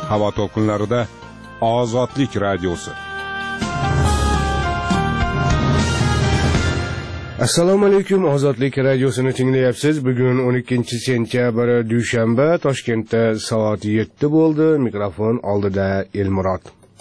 Havo to'lqinlarida Ozodlik radiosi. Assalomu alaykum, Ozodlik radiosini tinglayapsiz. Bugun 12-sentyabr dushanba, Toshkentda soat 7 bo'ldi. Mikrofon oldida Elmurod.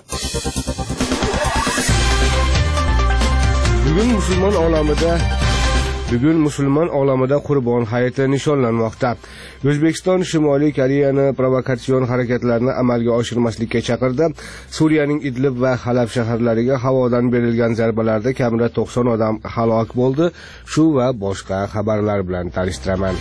Bugun musulmon olamida Qurbon hayiti nishonlanmoqda. O'zbekiston Shimoliy Koreyani provokatsion harakatlarni amalga oshirmaslikka chaqirdi. Suriyaning Idlib va Halab shaharlariga havodan berilgan zarbalarda kamida 90 odam halok bo'ldi. Shu va boshqa xabarlar bilan tanishtiraman.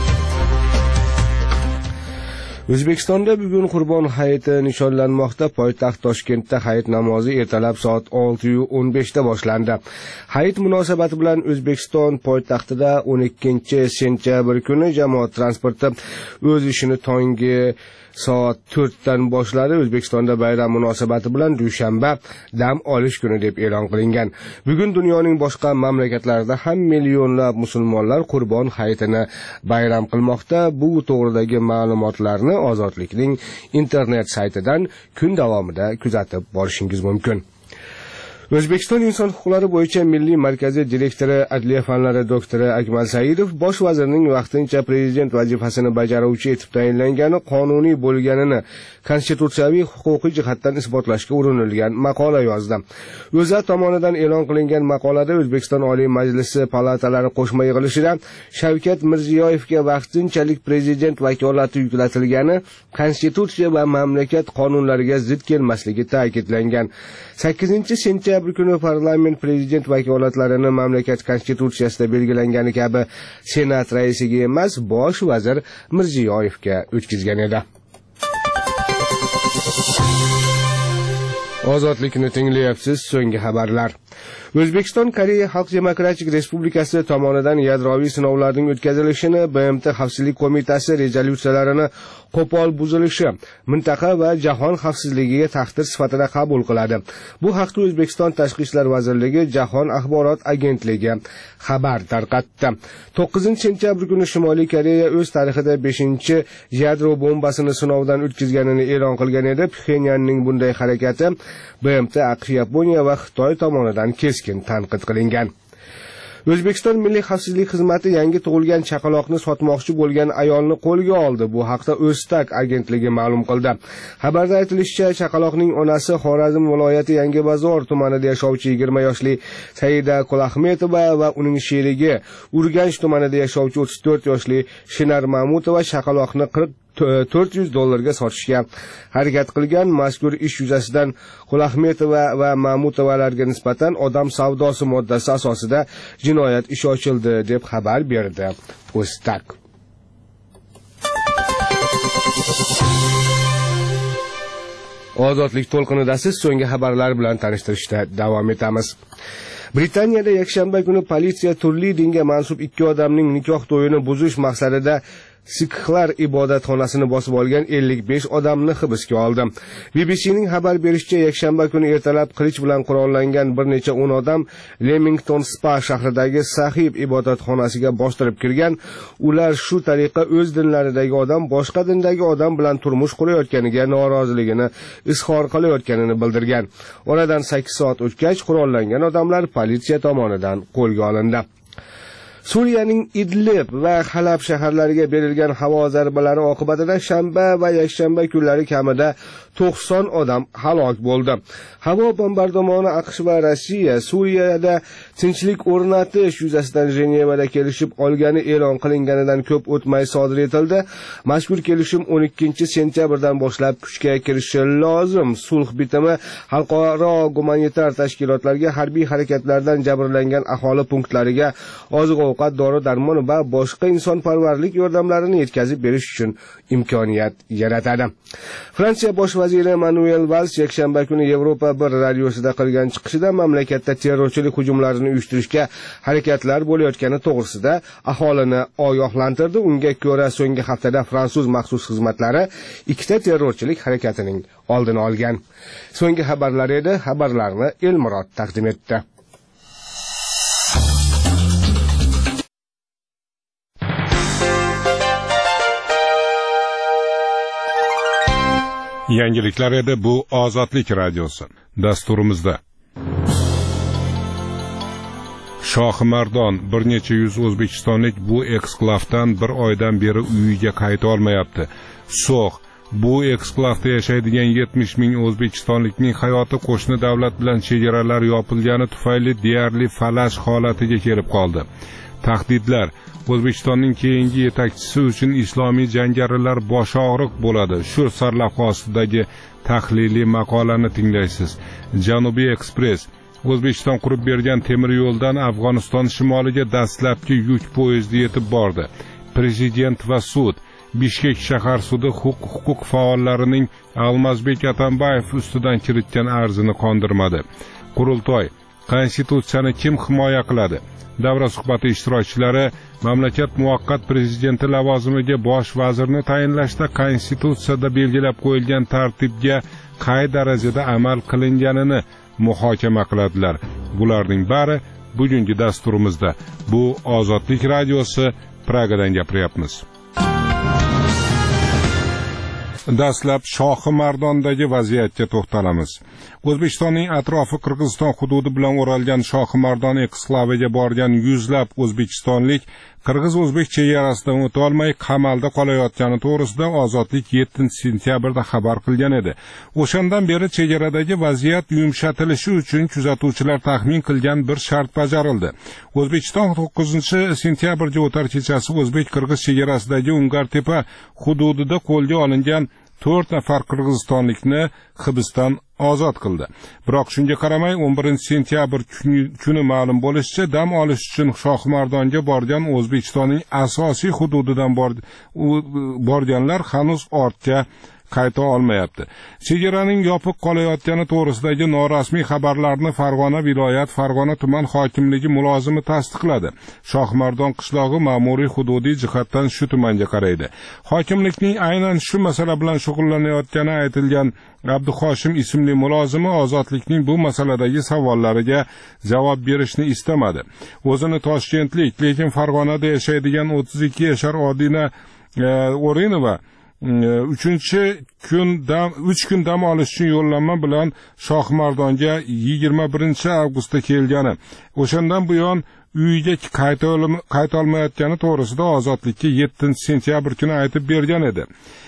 O'zbekistonda bugun Qurbon hayiti nishonlanmoqda. Poytaxt Toshkentda hayit namozi ertalab soat 6:15 da boshlandi. Hayit munosabati bilan O'zbekiston poytaxtida 12-sentyabr kuni jamoat transporti o'z ishini tongi soat 4 dan boshladi. O'zbekistonda bayram munosabati bilan dushanba dam olish kuni deb e'lon qilingan. Bugun dunyoning boshqa mamlakatlarida ham millionlab musulmonlar Qurbon hayitini bayram qilmoqda. Bu to'g'ridagi ma'lumotlarni Ozodlikning internet saytidan kun davomida kuzatib borishingiz mumkin. O'zbekiston Inson huquqlari bo'yicha Milliy markazi direktori, Adliya fanlari doktori Akmal Saidov bosh vazirning vaqtincha prezident vazifasini bajaruvchi etib tayinlangani qonuniy bo'lganini konstitutsiyaviy huquqiy jihatdan isbotlashga urinilgan maqola yozdi. O'zA tomonidan e'lon qilingan maqolada O'zbekiston Oliy Majlisi palatalari qo'shma yig'ilishida Shavkat Mirziyoyevga vaqtinchalik prezident vakolati yuklatilgani konstitutsiya va mamlakat qonunlariga zid kelmasligi ta'kidlangan. 8-sentyabr kuni parlament prezident vakolatlarini mamlakat konstitutsiyasida belgilangani kabi Senat raisiga emas, bosh vazir Mirziyoyevga o'tkazgan edi. Ozodlikni tinglayapsiz. So'nggi xabarlar. O'zbekiston Koreya Xalq Demokratik Respublikasi tomonidan yadroviy sinovlarning o'tkazilishini BMT Xavfsizlik qo'mitasi rezolyutsiyalarini qo'pol buzilishi mintaqa va jahon xavfsizligiga tahdid sifatida qabul qiladi. Bu haqda O'zbekiston Tashqi ishlar vazirligi Jahon axborot agentligi xabar tarqatdi. 9-sentyabr kuni Shimoliy Koreya o'z tarixida 5-yadro bombasini sinovdan o'tkazganini e'lon qilgan edi. Pxenyanning bunday harakati BMT, AQSh, Yaponiya va Xitoy tomonidan keskin tanqid qilingan. O'zbekiston Milliy xavfsizlik xizmati yangi tug'ilgan chaqaloqni sotmoqchi bo'lgan ayolni qo'lga oldi. Bu haqda O'ztak agentligi ma'lum qildi. Xabarda aytilishicha, chaqaloqning onasi Xorazm viloyati Yangibozor tumanida yashovchi 20 yoshli Saida Qulahmetova va uning sherigi Urganch tumanida yashovchi 34 yoshli Shinar Mamutova chaqaloqni $400 sotishga harakat qilgan. Mazkur ish yuzasidan Qulahmetova va Mamutovalarga nisbatan odam savdosi moddasi asosida jinoyat ishi ochildi deb xabar berdi O'ztak. Ozodlik to'lqinida siz so'nggi xabarlar bilan tanishtirishda davom etamiz. Britaniyada yakshanba kuni politsiya turli dinga mansub 2 odamning nikoh to'yini buzish maqsadida Sikhlar ibodatxonasini bosib olgan 55 odamni hibsga oldi. BBCning xabar berishicha, yakshanba kuni ertalab qilich bilan qurollangan bir necha 10 odam Leamington Spa shahridagi Sahib ibodatxonasiga bostirib kirgan. Ular shu tariqa o'z dinlaridagi odam boshqa dindagi odam bilan turmush qurayotganiga noroziligini izhor qilayotganini bildirgan. Oradan 8 soat o'tgach qurollangan odamlar politsiya tomonidan qo'lga olindi. Suriyaning Idlib va Halab shaharlariga berilgan havo zarbalari oqibatida shanba va yakshanba kunlari kamida 90 odam halok bo'ldi. Havo bombardimoni AQSh va Rossiya Suriyada tinchlik o'rnatish yuzasidan Jenevada kelishib olgani e'lon qilinganidan ko'p o'tmay sodir etildi. Mazkur kelishim 12-sentyabrdan boshlab kuchga kirishi lozim. Sulh bitimi xalqaro gumanitar tashkilotlarga harbiy harakatlardan jabrlangan aholi punktlariga oziq-ovqat, dori-darmon va boshqa insonparvarlik yordamlarini yetkazib berish uchun imkoniyat yaratadi. Fransiya bosh vaziri Manuel Valls yakshanba kuni Yevropa bir radiosida qilgan chiqishida mamlakatda terrorchilik hujumlarini uyushtirishga harakatlar bo'layotgani to'g'risida aholini ogohlantirdi. Unga ko'ra, so'nggi haftada fransuz maxsus xizmatlari 2 terrorchilik harakatining oldini olgan. So'nggi xabarlar edi. Xabarlarni Elmurod taqdim etdi. Yangiliklar edi, bu Ozodlik radiosi. Dasturimizda Shohimardon bir necha yuz o'zbekistonlik bu eksklavdan bir oydan beri uyiga qayta olmayapti. So'x bu eksklavda yashaydigan 70 ming o'zbekistonlikning hayoti qo'shni davlat bilan chegaralar yopilgani tufayli deyarli falash holatiga kelib qoldi. Tahdidlar O'zbekistonning keyingi yetakchisi uchun islomiy jangarilar bosh og'riq bo'ladi. Shu sarlavha ostidagi tahliliy maqolani tinglaysiz. Janubiy ekspress O'zbekiston qurib bergan temir yo'ldan Afg'oniston shimoliga dastlabki yuk poyezdi yetib bordi. Prezident va sud Bishkek shahar sudi huquq faollarining Almazbek Atambayev ustidan kiritgan arzini qondirmadi. Qurultoy Konstitutsiyani kim himoya qiladi? Davra suhbati ishtirokchilari mamlakat muvaqqat prezidenti lavozimiga bosh vazirni tayinlashda Konstitutsiyada belgilab qo'yilgan tartibga qay darajada amal qilinganini muhokama qiladilar. Bularning bari bugungi dasturimizda. Bu Ozodlik radiosi, Pragadan gapiryapmiz. Dastlab Shohimardondagi vaziyatga to'xtalamiz. O'zbekistonning atrofi Qirg'iziston hududi bilan o'ralgan Shohimardon eksklaviga borgan yuzlab o'zbekistonlik Qirg'iz-o'zbek chegarasidan o'ta olmay qamalda qolayotgani to'g'risida Ozodlik 7-sentyabrda xabar qilgan edi. O'shandan beri chegaradagi vaziyat yumshatilishi uchun kuzatuvchilar taxmin qilgan bir shart bajarildi. O'zbekiston 9-sentyabrga o'tar kechasi o'zbek-qirg'iz chegarasidagi Ungartepa hududida qo'lga olingan 4 nafar qirg'izistonlikni hibsdan ozod qildi. Biroq shunga qaramay 11-sentyabr kuni ma'lum bo'lishicha, dam olish uchun Shohimardonga borgan O'zbekistonning asosiy hududidan borganlar hanuz ortga qayta olmayapti. Chegaraning yopiq qolayotgani to'g'risidagi norasmiy xabarlarni Farg'ona viloyat Farg'ona tuman hokimligi mulozimi tasdiqladi. Shohimardon qishlog'i ma'muriy hududiy jihatdan shu tumanga qaraydi. Hokimlikning aynan shu masala bilan shug'ullanayotgani aytilgan Abduhoshim ismli mulozimi Ozodlikning bu masaladagi savollariga javob berishni istamadi. O'zini Toshkentlik, lekin Farg'onada yashaydigan 32 yashar Odina O'rinova 3 kun dam olish uchun yo'llanma bilan Shohimardonga 21-avgustda kelgani, o'shandan buyon uyiga qayta olmayotgani to'g'risida Ozodlikka 7-sentyabr kuni aytib bergan edi.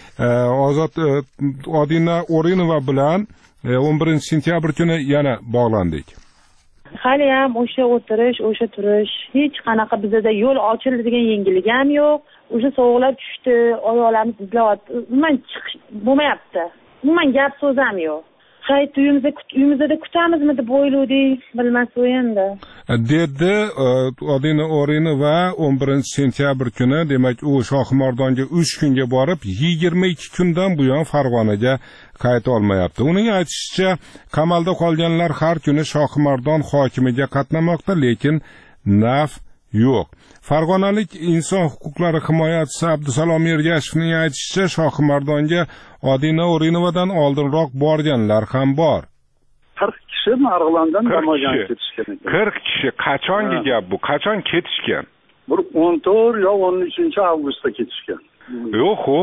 Odina O'rinova bilan 11-sentyabr kuni yana bog'landik. Hali ham o'sha o'tirish, o'sha turish, hech qanaqa bizda yo'l ochildi degan yangilik ham yo'q. O'sha sovuqlar tushdi, oyoqlarimiz izlayapti. Umuman chiqish bo'lmayapti. Umuman gap so'z ham yo'q. Qayt uyimizda kutamizmi deb o'yladik, bilmas endi. Dedi Odina O'rinova 11-sentyabr kuni, demak u Shohimardonga 3 kunga borib, 22 kundan buyon Farg'onaga qayta olmayapti. Uning aytishicha, qamalda qolganlar har kuni Shohimardon hokimiga qatnamoqda, lekin naf yo'q. Farg'onalik inson huquqlari himoyachisi Abdusalom Ergashevning aytishicha, Shohimardonga Odina O'rinovadan oldinroq borganlar ham bor. 40 kishi Marg'ilondan Namoyonga ketishgan ekan. 40 kishi qachongi gap bu? Qachon ketishgan? Bir 14 yo 13-avgustda ketishgan. Yo'q,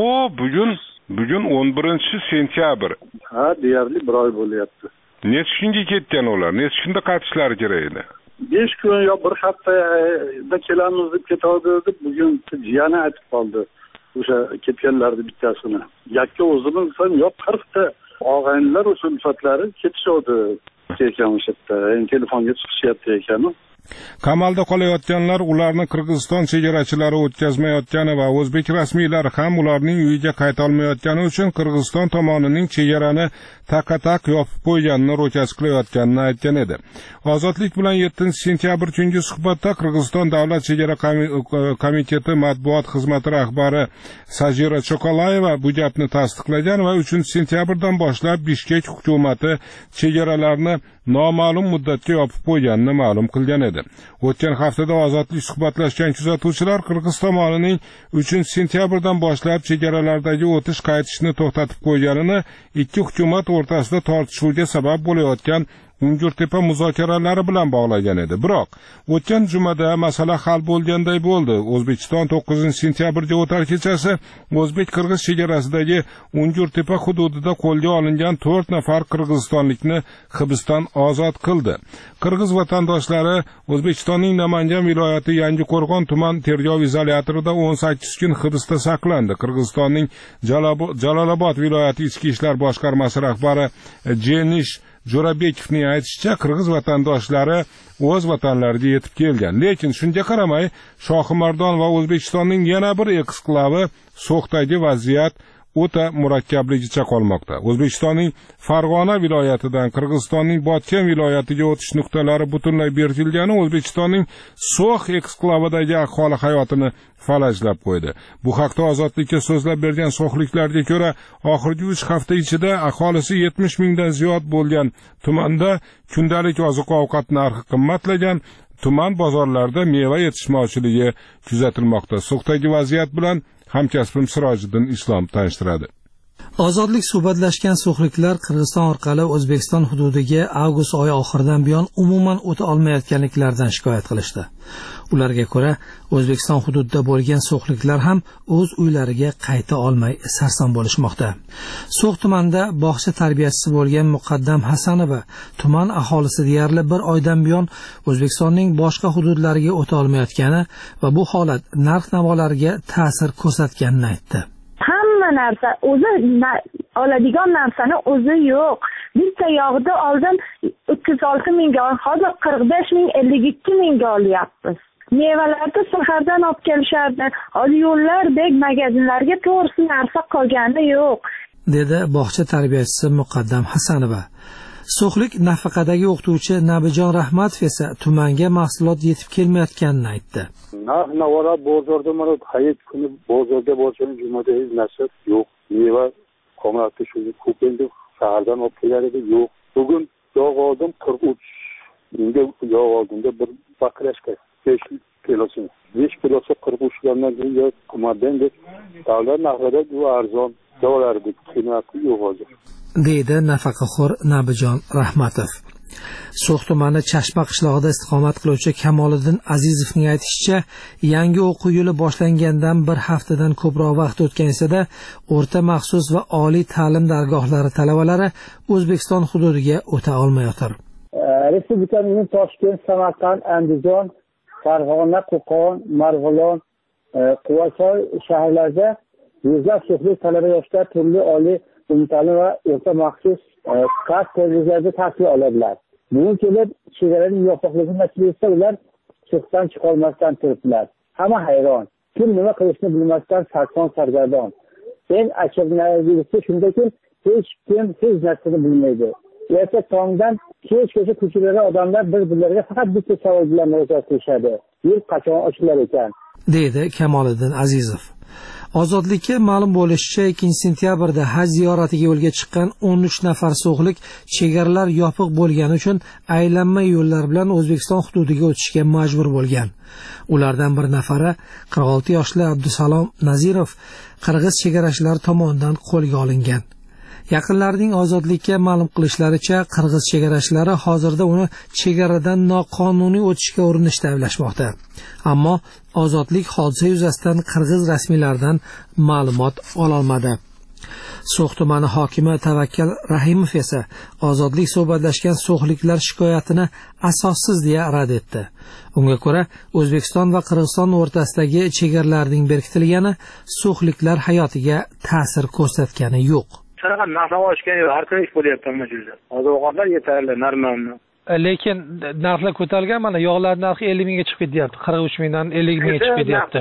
bugun 11-sentyabr. Ha, deyarli bir oy bo'lyapti. Necha kunga ketgan ular? Necha kunda qaytishlari kerak edi? 5 kun yo bir haftada kelamiz deb ketadi deb bugun jiyani aytib qoldi. O'sha ketganlarning bittasini. Yakka o'zimiz ham yo 40 ta og'aynilar o'sha ulfatlari ketishadi ekan o'sha yerda. Endi telefonga chiqishyapti ekan. Qamalda qolayotganlar ularni Qirg'iziston chegarachilari o'tkazmayotgani va o'zbek rasmiylari ham ularning uyiga qayta olmayotgani uchun Qirg'iziston tomonining chegarani taqa-taq yopib qo'yganini ro'kach qilayotganini aytgan edi. Ozodlik bilan 7-sentyabr kungi suhbatda Qirg'iziston davlat chegara komiteti matbuot xizmati rahbari Sajira Cho'qolayeva bu gapni tasdiqlagan va 3-sentyabrdan boshlab Bishkek hukumati chegaralarni noma'lum muddatga yopib qo'yganini ma'lum qilgan edi. O'tgan haftada Ozodlik suhbatlashgan kuzatuvchilar Qirg'iz tomonining 3-sentyabrdan boshlab chegaralardagi o'tish-qaytishni to'xtatib qo'yganini, ikki hukumat o'rtasida tortishuvga sabab bo'layotgan Ungurtepa muzokaralari bilan bog'lagan edi. Biroq o'tgan jumada masala hal bo'lganday bo'ldi. O'zbekiston 9-sentyabrda o'tar kechasi o'zbek-qirg'iz chegarasidagi Ungurtepa hududida qo'lga olingan 4 nafar qirg'izistonlikni hibsdan ozod qildi. Qirg'iz vatandoshlari O'zbekistonning Namangan viloyati Yangiqo'rg'on tuman tergov izolyatorida 18 kun hibsda saqlandi. Qirg'izistonning Jalolobod viloyati ichki ishlar boshqarmasi rahbari Jenish Jo'rabekovning aytishicha, qirg'iz vatandoshlari o'z vatanlariga yetib kelgan. Lekin shunga qaramay, Shohimardon va O'zbekistonning yana bir eksklavi So'xdagi vaziyat o'ta murakkabligicha qolmoqda. O'zbekistonning Farg'ona viloyatidan Qirg'izistonning Botken viloyatiga o'tish nuqtalari butunlay berkilgani O'zbekistonning So'x eksklavidagi aholi hayotini falajlab qo'ydi. Bu haqda Ozodlikka so'zlab bergan so'xliklarga ko'ra, oxirgi 3 hafta ichida aholisi 70 mingdan ziyod bo'lgan tumanda kundalik oziq-ovqat narxi qimmatlagan, tuman bozorlarida meva yetishmovchiligi kuzatilmoqda. So'xdagi vaziyat bilan hamkasbim Sirojiddin Islom tanishtiradi. Ozodlik suhbatlashgan so'xliklar Qirg'iziston orqali O'zbekiston hududiga avgust oyi oxiridan buyon umuman o'ta olmayotganliklaridan shikoyat qilishdi. Ularga ko'ra, O'zbekiston hududida bo'lgan so'xliklar ham o'z uylariga qayta olmay sarson bo'lishmoqda. So'x tumanida bog'cha tarbiyachisi bo'lgan Muqaddam Hasanova tuman aholisi deyarli bir oydan buyon O'zbekistonning boshqa hududlariga o'ta olmayotgani va bu holat narx-navolarga ta'sir ko'rsatganini aytdi. Hamma narsa o'zi oladigan narsani o'zi yo'q. Bitta yog'ni oldin 36 mingga, hozir 45 ming, 52 mingga olyapmiz. Mevalarni shahardan olib kelishardi. Hozir yo'llardek magazinlarga to'g'risi narsa qolgani yo'q, dedi bog'cha tarbiyachisi Muqaddam Hasanova. So'xlik nafaqadagi o'qituvchi Nabijon Rahmatov esa tumanga mahsulot yetib kelmayotganini aytdi. Navara bozorda mana hayit kuni bozorga borishning jumada hech narsa yo'q. Meva qomatli shu ko'p endi shahardan olib kelar edi, yo'q. Bugun yog' oldim 43 mingga yog' oldimda bir baklashka 5 kilosi. 5 kilosi 43 mingdan keyin qomatdan deb davlat narxida bu arzon dolardik, qiymati yo'q hozir, deydi nafaqaxo'r Nabijon Rahmatov. So'x tumani Chashma qishlog'ida istiqomat qiluvchi Kamoliddin Azizovning aytishicha, yangi o'quv yili boshlangandan bir haftadan ko'proq vaqt o'tgan esa-da, o'rta maxsus va oliy ta'lim dargohlari talabalari O'zbekiston hududiga o'ta olmayotir. Respublikaning Toshkent, Samarqand, Andijon, Farg'ona, Qo'qon, Marg'ilon, Quvasoy shaharlarida yuzlab so'xlik talaba yoshlar turli oliy umumta'lim va o'rta maxsus qisqa kollejlarda tahsil oladilar. Bugun kelib chegaraning yopiqligi natijasida ular So'xdan chiqolmasdan turibdilar. Hamma hayron. Kim nima qilishni bilmasdan sarson-sargardon. En achinarlisi shundaki, hech kim hech narsani bilmaydi. Erta tongdan kechgacha ko'chalarda odamlar bir-birlariga faqat bitta savol bilan murojaat qilishadi. Yil qachon ochilar ekan? deydi Kamoliddin Azizov. Ozodlikka ma'lum bo'lishicha, 2-sentyabrda haj ziyoratiga yo'lga chiqqan 13 nafar so'xlik chegaralar yopiq bo'lgani uchun aylanma yo'llar bilan O'zbekiston hududiga o'tishga majbur bo'lgan. Ulardan bir nafari 46 yoshli Abdusalom Nazirov qirg'iz chegarachilari tomonidan qo'lga olingan. Yaqinlarining Ozodlikka ma'lum qilishlaricha, qirg'iz chegarachilari hozirda uni chegaradan noqonuniy o'tishga urinishda ayblashmoqda. Ammo Ozodlik hodisa yuzasidan qirg'iz rasmiylaridan ma'lumot ololmadi. So'x tumani hokimi Tavakkal Rahimov esa Ozodlik suhbatlashgan so'xliklar shikoyatini asossiz deya rad etdi. Unga ko'ra, O'zbekiston va Qirg'iziston o'rtasidagi chegaralarning berkitilgani so'xliklar hayotiga ta'sir ko'rsatgani yo'q. Sanaqa narx oshgan yo'q, har kuni ish bo'lyapti mana shu yerda. Oziq-ovqatlar yetarli, normalmi. Lekin narxlar ko'tarilgan, mana yog'lar narxi 50 mingga chiqib ketyapti. 43 mingdan 50 mingga chiqib ketyapti.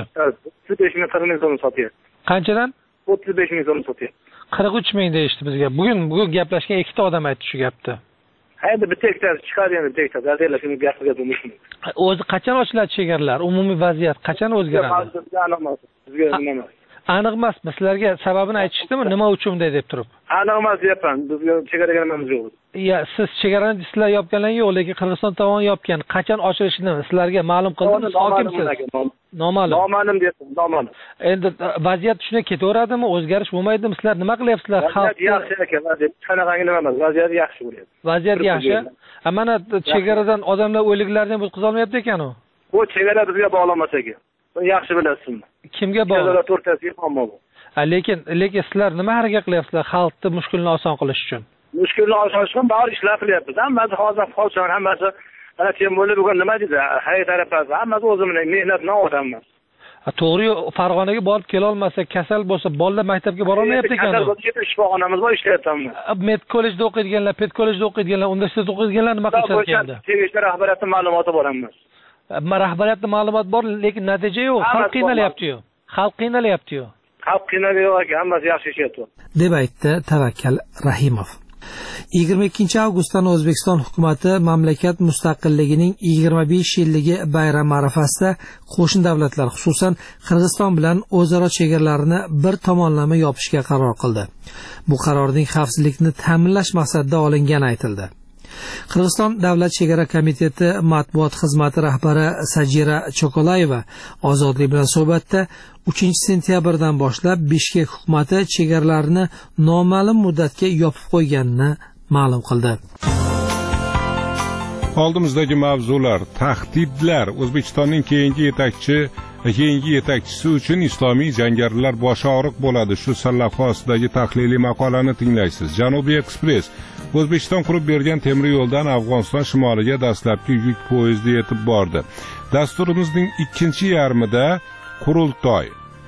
35 ming 40 ming so'm sotyapti. Qanchadan? 35 ming so'm sotyapti. 43 ming deyishdi bizga. Bugun gaplashgan ikkita odam aytdi shu gapni. Hayda bitta ikkitasi chiqadi endi bitta ikkitasi. Azizlar shuni gapiga turmushmi? O'zi qachon ochiladi chegaralar? Umumiy vaziyat qachon o'zgaradi? Bizga nima? Aniq emasmi? Sizlarga sababini aytishdimi? Nima uchun bunday deb turib? Aniq emas deyapman. Bizga chegaraga nimamiz yo'q. Siz chegarani sizlar yopganlar yo'q, lekin Qirg'iziston tomoni yopgan. Qachon ochilishini sizlarga ma'lum qildingiz, hokimsiz? Noma'lum. Noma'lum deyapman, noma'lum. Endi vaziyat shunday ketaveradimi? O'zgarish bo'lmaydimi? Sizlar nima qilyapsizlar? Vaziyat yaxshi ekan, vaziyat. Qanaqangi nima emas, vaziyat yaxshi bo'lyapti. Vaziyat yaxshi. Mana chegaradan odamlar o'liklarni ham o'tkazib olmayapti ekan-ku. Bu chegara bizga bog'lanmas ekan. Buni yaxshi bilasizmi? Kimga bog'liq? Chegaralar o'rtasiga muammo bor. Lekin sizlar nima harakat qilyapsizlar xalqni mushkulini oson qilish uchun? Mushkulni oson qilish uchun ba'zi ishlar qilyapmiz. Hammasi hozir xolchan, hammasi ana kim bo'lib bugun nima deydi? Hayot tarafasi hammasi o'zimning mehnatdan odammiz. To'g'ri, Farg'onaga borib kela olmasa, kasal bo'lsa, bolalar maktabga bora olmayapti ekan. Kasal bo'lsa, shifoxonamiz bor, ishlayapmiz. Med kollejda o'qiydiganlar, ped kollejda o'qiydiganlar, universitetda o'qiydiganlar nima qilishadi endi? Tegishli rahbariyatning ma'lumoti bor emas. Rahbariyatning ma'lumoti bor, lekin natija yo'q. Xalq qiynalyapti-yu. Xalq qiynalyapti-yu. Xalq qiynalyapti ekan, hammasi yaxshi ishyapti. deb aytdi Tavakkal Rahimov. 22-avgustdan O'zbekiston hukumatı mamlakat mustaqilligining 25 yilligi bayrami arafasida qo'shni davlatlar, xususan Qirg'iziston bilan o'zaro chegaralarini bir tomonlama yopishga qaror qildi. Bu qarorning xavfsizlikni ta'minlash maqsadida olingani aytildi. Qirg'iziston Davlat chegara komiteti matbuot xizmati rahbari Sajira Chokolayeva Ozodlik bilan suhbatda 3-sentyabrdan boshlab Bishkek hukumati chegaralarini noma'lum muddatga yopib qo'yganini ma'lum qildi. Oldimizdagi mavzular: tahdidlar, O'zbekistonning keyingi yetakchisi uchun islomiy jangarilar boshi og'riq bo'ladi. Shu sarlavha ostidagi tahliliy maqolani tinglaysiz. Janubiy Ekspress: O'zbekiston qurib bergan temir yo'ldan Afg'oniston shimoliga dastlabki yuk poyezdi yetib bordi. Dasturimizning ikkinchi yarmida qurultoy.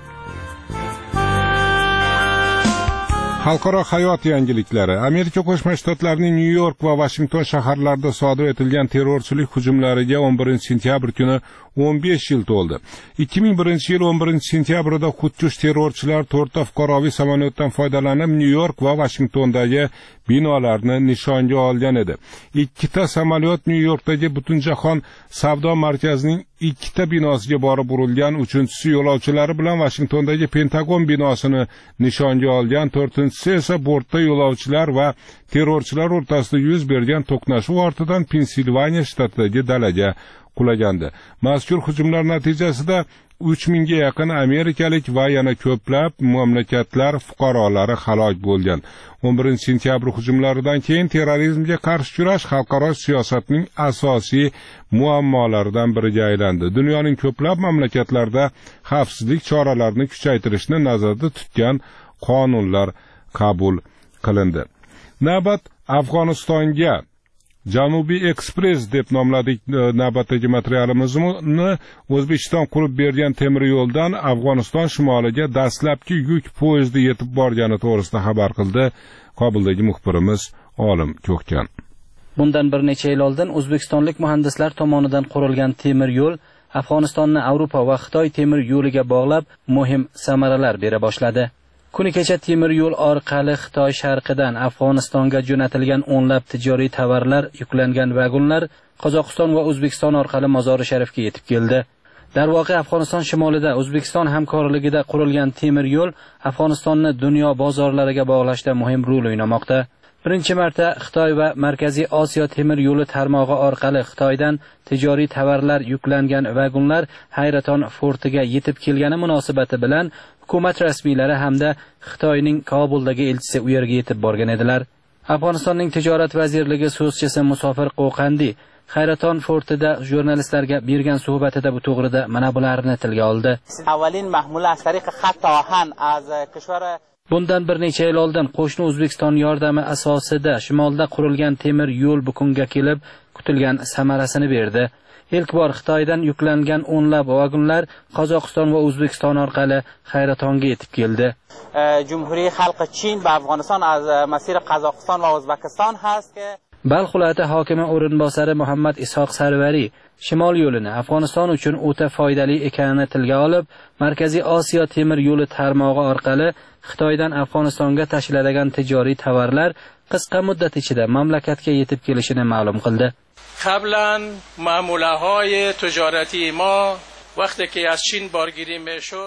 Xalqaro hayot yangiliklari. Amerika Qo'shma Shtatlarining Nyu-York va Washington shaharlarida sodir etilgan terrorchilik hujumlariga 11-sentyabr kuni 15 yil to'ldi. 2001-yil 11-sentyabrda xudkush terrorchilar 4 ta fuqaroviy samolyotdan foydalanib Nyu-York va Washingtondagi binolarni nishonga olgan edi. 2 ta samolyot Nyu-Yorkdagi Butunjahon savdo markazining 2 ta binosiga borib urilgan, 3-si yo'lovchilari bilan Washingtondagi Pentagon binosini nishonga olgan, 4-si esa bortda yo'lovchilar va terrorchilar o'rtasida yuz bergan to'qnashuv ortidan Pensilvaniya shtatidagi dalaga qulagandi. Mazkur hujumlar natijasida 3000 ga yaqin amerikalik va yana ko'plab mamlakatlar fuqarolari halok bo'lgan. 11-sentyabr hujumlaridan keyin terrorizmga qarshi kurash xalqaro siyosatning asosiy muammolaridan biriga aylandi. Dunyoning ko'plab mamlakatlarida xavfsizlik choralarini kuchaytirishni nazarda tutgan qonunlar qabul qilindi. Navbat Afg'onistonga. Janubiy Ekspress deb nomladik navbatdagi materialimizni. O'zbekiston qurib bergan temir yo'ldan Afg'oniston shimoliga dastlabki yuk poyezdi yetib borgani to'g'risida xabar qildi Kobuldagi muxbirimiz Olim Ko'kkan. Bundan bir necha yil oldin o'zbekistonlik muhandislar tomonidan qurilgan temir yo'l Afg'onistonni Avropa va Xitoy temir yo'liga bog'lab muhim samaralar bera boshladi. Kuni kecha temir yo'l orqali Xitoy sharqidan Afg'onistonga jo'natilgan o'nlab tijoriy tovarlar yuklangan vagonlar Qozog'iston va O'zbekiston orqali Mozori Sharifga yetib keldi. Darvoqe Afg'oniston shimolida O'zbekiston hamkorligida qurilgan temir yo'l Afg'onistonni dunyo bozorlariga bog'lashda muhim rol o'ynamoqda. Birinchi marta Xitoy va Markaziy Osiyo temir yo'li tarmog'i orqali Xitoydan tijoriy tovarlar yuklangan vagonlar Hayraton fortiga yetib kelgani munosabati bilan hukumat rasmiylari hamda Xitoyning Kobuldagi elchisi u yerga yetib borgan edilar. Afg'onistonning tijorat vazirligi so'zchisi Musofir Qo'qandi Hayraton fortida jurnalistlarga bergan suhbatida bu to'g'rida mana bularni tilga oldi. Avvalin mahmula az tariq xatt ohan az kishvar Bundan bir necha yil oldin qo'shni O'zbekiston yordami asosida shimolda qurilgan temir yo'l bugunga kelib kutilgan samarasini berdi. İlk bor Xitoydan yuklangan o'nlab vagonlar Qozog'iston va O'zbekiston orqali Hayratonga yetib keldi. Jumhuriy xalqi Chin va Afg'oniston az masir Qozog'iston va O'zbekiston hast ki Balx viloyati hokimi o'rinbosari Muhammad Ishoq Sarvari shimol yo'lini Afg'oniston uchun o'ta foydali ekanini tilga olib, Markaziy Osiyo temir yo'li tarmog'i orqali Xitoydan Afg'onistonga tashlanadigan tijoriy tovarlar qisqa muddat ichida mamlakatga yetib kelishini ma'lum qildi. قبلا معامله های تجارتی ما وقتی که از چین بارگیری میشد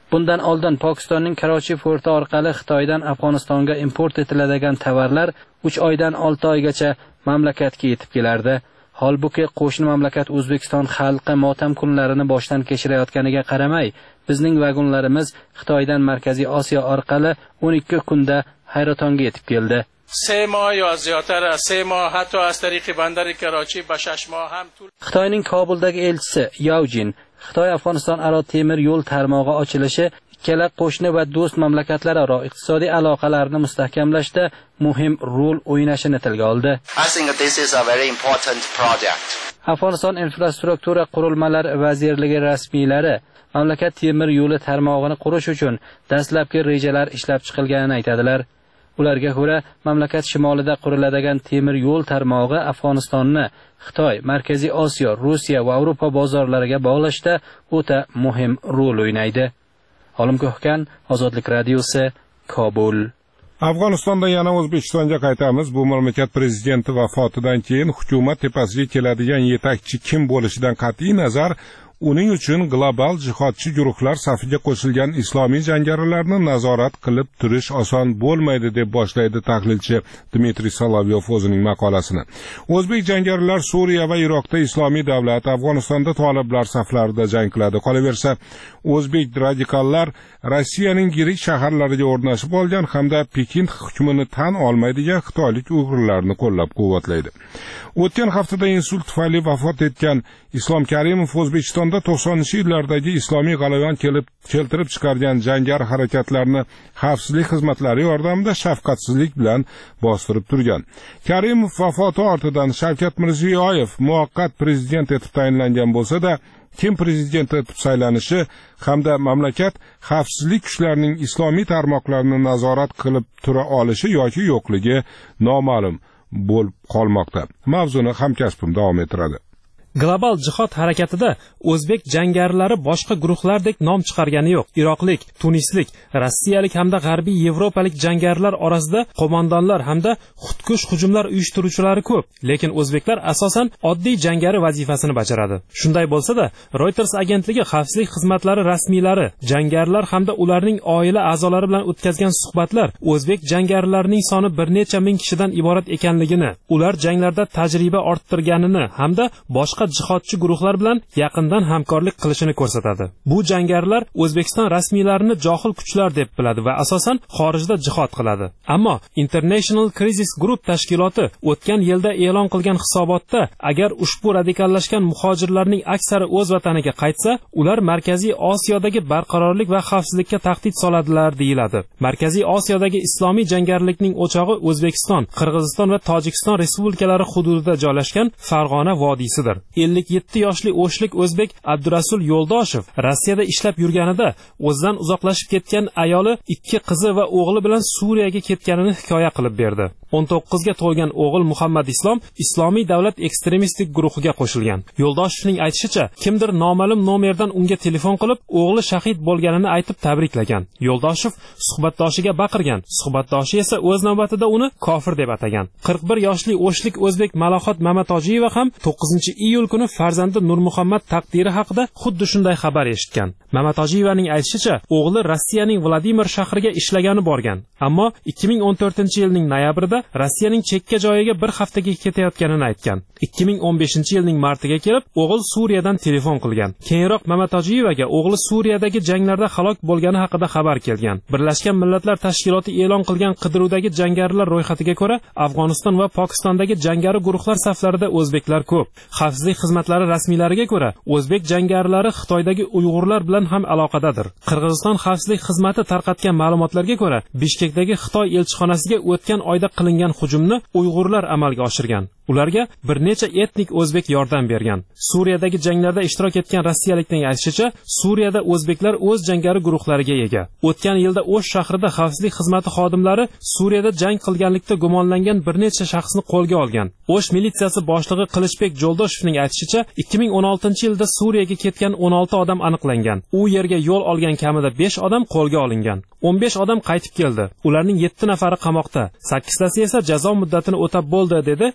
Bundan oldin Pokistonning Karachi porti orqali Xitoydan Afg'onistonga import etiladigan tovarlar 3 oydan 6 oygacha mamlakatga yetib kelardi. Holbuki qo'shni mamlakat O'zbekiston xalqi motam kunlarini boshdan kechirayotganiga qaramay, bizning vagonlarimiz Xitoydan Markaziy Osiyo orqali 12 kunda hayratonga yetib keldi. 3 ماه یا زیاتر از 3 ماه حتی از طریق بندر کراچی به 6 ماه هم طول. Xitoyning Kobuldagi elchisi Yaojin Xitoy Afg'oniston aro temir yo'l tarmog'i ochilishi ikkala qo'shni va do'st mamlakatlararo iqtisodiy aloqalarni mustahkamlashda muhim rol o'ynashini tilga oldi. I think this is a very important project. Afg'oniston infrastruktura qurilmalari vazirligi rasmiylari mamlakat temir yo'li tarmog'ini qurish uchun dastlabki rejalar ishlab chiqilganini aytadilar. Ularga ko'ra, mamlakat shimolida quriladigan temir yo'l tarmog'i Afg'onistonni Xitoy, Markaziy Osiyo, Rossiya va Yevropa bozorlariga bog'lashda o'ta muhim rol o'ynaydi. Olim Ko'hkan, Ozodlik radiosi, Kobul. Afg'onistonda yana O'zbekistonga qaytamiz. Bu mamlakat prezidenti vafotidan keyin hukumat tepasiga keladigan yetakchi kim bo'lishidan qat'iy nazar uning uchun global jihodchi guruhlar safiga qo'shilgan islomiy jangarilarni nazorat qilib turish oson bo'lmaydi deb boshlaydi tahlilchi Dmitriy Solovyov o'zining maqolasini. O'zbek jangarilar Suriya va Iroqda islomiy davlat, Afg'onistonda toliblar saflarida jang qiladi. Qolaversa, o'zbek radikallar Rossiyaning yirik shaharlariga o'rnashib olgan hamda Pekin hukmini tan olmaydigan xitoylik uyg'urlarni qo'llab-quvvatlaydi. O'tgan haftada insult tufayli vafot etgan Islom Karimov O'zbekistonda 90-yillardagi islomiy g'alayon keltirib chiqargan jangar harakatlarni xavfsizlik xizmatlari yordamida shafqatsizlik bilan bostirib turgan. Karimov vafoti ortidan Shavkat Mirziyoyev muvaqqat prezident etib tayinlangan bo'lsa-da, kim prezident etib saylanishi hamda mamlakat xavfsizlik kuchlarining islomiy tarmoqlarini nazorat qilib tura olishi yoki yo'qligi noma'lum bo'lib qolmoqda. Mavzuni hamkasbim davom ettiradi. Global jihod harakatida o'zbek jangarilari boshqa guruhlardek nom chiqargani yo'q. Iroqlik, tunislik, rossiyalik hamda g'arbiy yevropalik jangarilar orasida qo'mondonlar hamda xudkush hujumlar uyushtiruvchilari ko'p, lekin o'zbeklar asosan oddiy jangari vazifasini bajaradi. Shunday bo'lsa-da, Reuters agentligi xavfsizlik xizmatlari rasmiylari jangarilar hamda ularning oila a'zolari bilan o'tkazgan suhbatlar o'zbek jangarilarining soni bir necha ming kishidan iborat ekanligini, ular janglarda tajriba orttirganini hamda boshqa jihodchi guruhlar bilan yaqindan hamkorlik qilishini ko'rsatadi. Bu jangarilar O'zbekiston rasmiylarini johil kuchlar deb biladi va asosan xorijda jihod qiladi. Ammo International Crisis Group tashkiloti o'tgan yilda e'lon qilgan hisobotda, agar ushbu radikallashgan muhojirlarning aksari o'z vataniga qaytsa, ular Markaziy Osiyodagi barqarorlik va xavfsizlikka tahdid soladilar deyiladi. Markaziy Osiyodagi islomiy jangarilikning o'chog'i O'zbekiston, Qirg'iziston va Tojikiston respublikalari hududida joylashgan Farg'ona vodiysidir. 57 yoshli o'shlik o'zbek Abdurasul Yo'ldoshev Rossiyada ishlab yurganida o'zidan uzoqlashib ketgan ayoli 2 qizi va o'g'li bilan Suriyaga ketganini hikoya qilib berdi. 19 ga to'lgan o'g'il Muhammad Islom Islomiy davlat ekstremistik guruhiga qo'shilgan. Yo'ldoshevning aytishicha, kimdir noma'lum nomerdan unga telefon qilib, o'g'li shahid bo'lganini aytib tabriklagan. Yo'ldoshev suhbatdoshiga baqirgan. Suhbatdoshi esa o'z navbatida uni kofir deb atagan. 41 yoshli o'shlik o'zbek Malohat Mamatojiyeva ham 9-iyul kuni farzandi Nurmuhammad taqdiri haqida xuddi shunday xabar eshitgan. Mamatojiyevaning aytishicha, o'g'li Rossiyaning Vladimir shahriga ishlagani borgan, ammo 2014-yilning noyabrida Rossiyaning chekka joyiga bir haftaga ketayotganini aytgan. 2015-yilning martiga kelib, o'g'il Suriyadan telefon qilgan. Keyinroq Mamatojiyevaga o'g'li Suriyadagi janglarda halok bo'lgani haqida xabar kelgan. Birlashgan Millatlar Tashkiloti e'lon qilgan qidiruvdagi jangarilar ro'yxatiga ko'ra, Afg'oniston va Pokistondagi jangari guruhlar saflarida o'zbeklar ko'p. Xavfsizlik xizmatlari rasmiylariga ko'ra, o'zbek jangarilari Xitoydagi uyg'urlar bilan ham aloqadadir. Qirg'iziston xavfsizlik xizmati tarqatgan ma'lumotlarga ko'ra, Bishkekdagi Xitoy elchixonasiga o'tgan oyda qilingan hujumni uyg'urlar amalga oshirgan. Ularga bir necha etnik o'zbek yordam bergan. Suriyadagi janglarda ishtirok etgan rossiyalikning aytishicha, Suriyada o'zbeklar o'z jangari guruhlariga ega. O'tgan yilda O'sh shahrida xavfsizlik xizmati xodimlari Suriyada jang qilganlikda gumonlangan bir necha shaxsni qo'lga olgan. O'sh militsiyasi boshlig'i Qilichbek Jo'ldoshevning aytishicha, 2016-yilda Suriyaga ketgan 16 odam aniqlangan. U yerga yo'l olgan kamida 5 odam qo'lga olingan. 15 odam qaytib keldi. Ularning 7 nafari qamoqda, 8tasi esa jazo muddatini o'tab bo'ldi, dedi Jo'ldosh.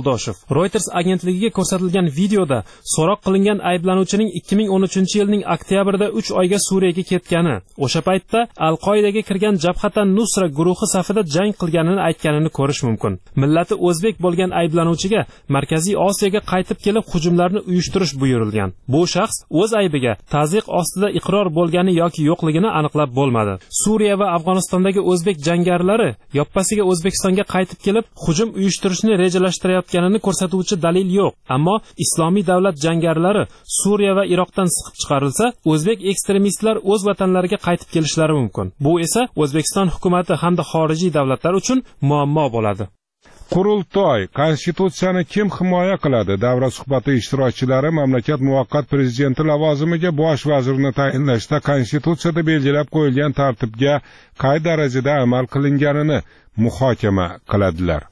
Yo'ldoshev. Reuters agentligiga ko'rsatilgan videoda so'roq qilingan ayblanuvchining 2013-yilning oktyabrida 3 oyga Suriyaga ketgani, o'sha paytda Al-Qoidaga kirgan Jabhatan Nusra guruhi safida jang qilganini aytganini ko'rish mumkin. Millati o'zbek bo'lgan ayblanuvchiga Markaziy Osiyoga qaytib kelib hujumlarni uyushtirish buyurilgan. Bu shaxs o'z aybiga tazyiq ostida iqror bo'lgani yoki yo'qligini aniqlab bo'lmadi. Suriya va Afg'onistondagi o'zbek jangarilari yoppasiga O'zbekistonga qaytib kelib hujum uyushtirishni rejalashtirayotganini ko'rsatuvchi dalil yo'q. Ammo Islomiy davlat jangarilari Suriya va Iroqdan siqib chiqarilsa, o'zbek ekstremistlar o'z vatanlariga qaytib kelishlari mumkin. Bu esa O'zbekiston hukumatı hamda xorijiy davlatlar uchun muammo bo'ladi. Qurultoy Konstitutsiyani kim himoya qiladi? Davra suhbati ishtirokchilari mamlakat muvaqqat prezidenti lavozimiga bosh vazirni tayinlashda Konstitutsiyada belgilab qo'yilgan tartibga qay darajada amal qilinganini muhokama qiladilar.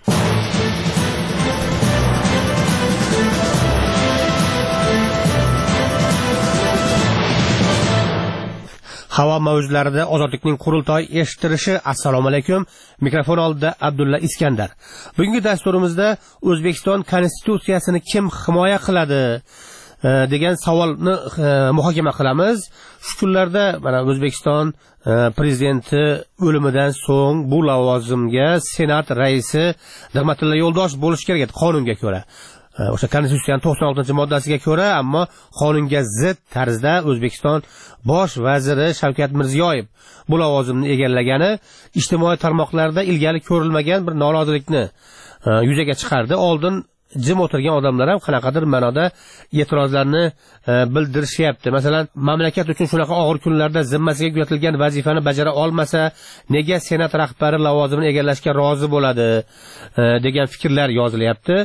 Havo mavzularida Ozodlikning qurultoy eshittirishi. Assalomu alaykum. Mikrofon oldida Abdulla Iskandar. Bugungi dasturimizda O'zbekiston Konstitutsiyasini kim himoya qiladi degan savolni muhokama qilamiz. Shu kunlarda mana O'zbekiston prezidenti o'limidan so'ng bu lavozimga Senat raisi Nig'matilla Yo'ldoshev bo'lishi kerak edi qonunga ko'ra. O'sha Konstitutsiyaning 96-moddasiga ko'ra, ammo qonunga zid tarzda O'zbekiston bosh vaziri Shavkat Mirziyoyev bu lavozimni egallagani ijtimoiy tarmoqlarda ilgari ko'rilmagan bir norozilikni yuzaga chiqardi. Oldin jim o'tirgan odamlar ham qanaqadir ma'noda e'tirozlarni bildirishyapti. Masalan, mamlakat uchun shunaqa og'ir kunlarda zimmasiga yuklatilgan vazifani bajara olmasa, nega Senat rahbari lavozimini egallashga rozi bo'ladi degan fikrlar yozilyapti.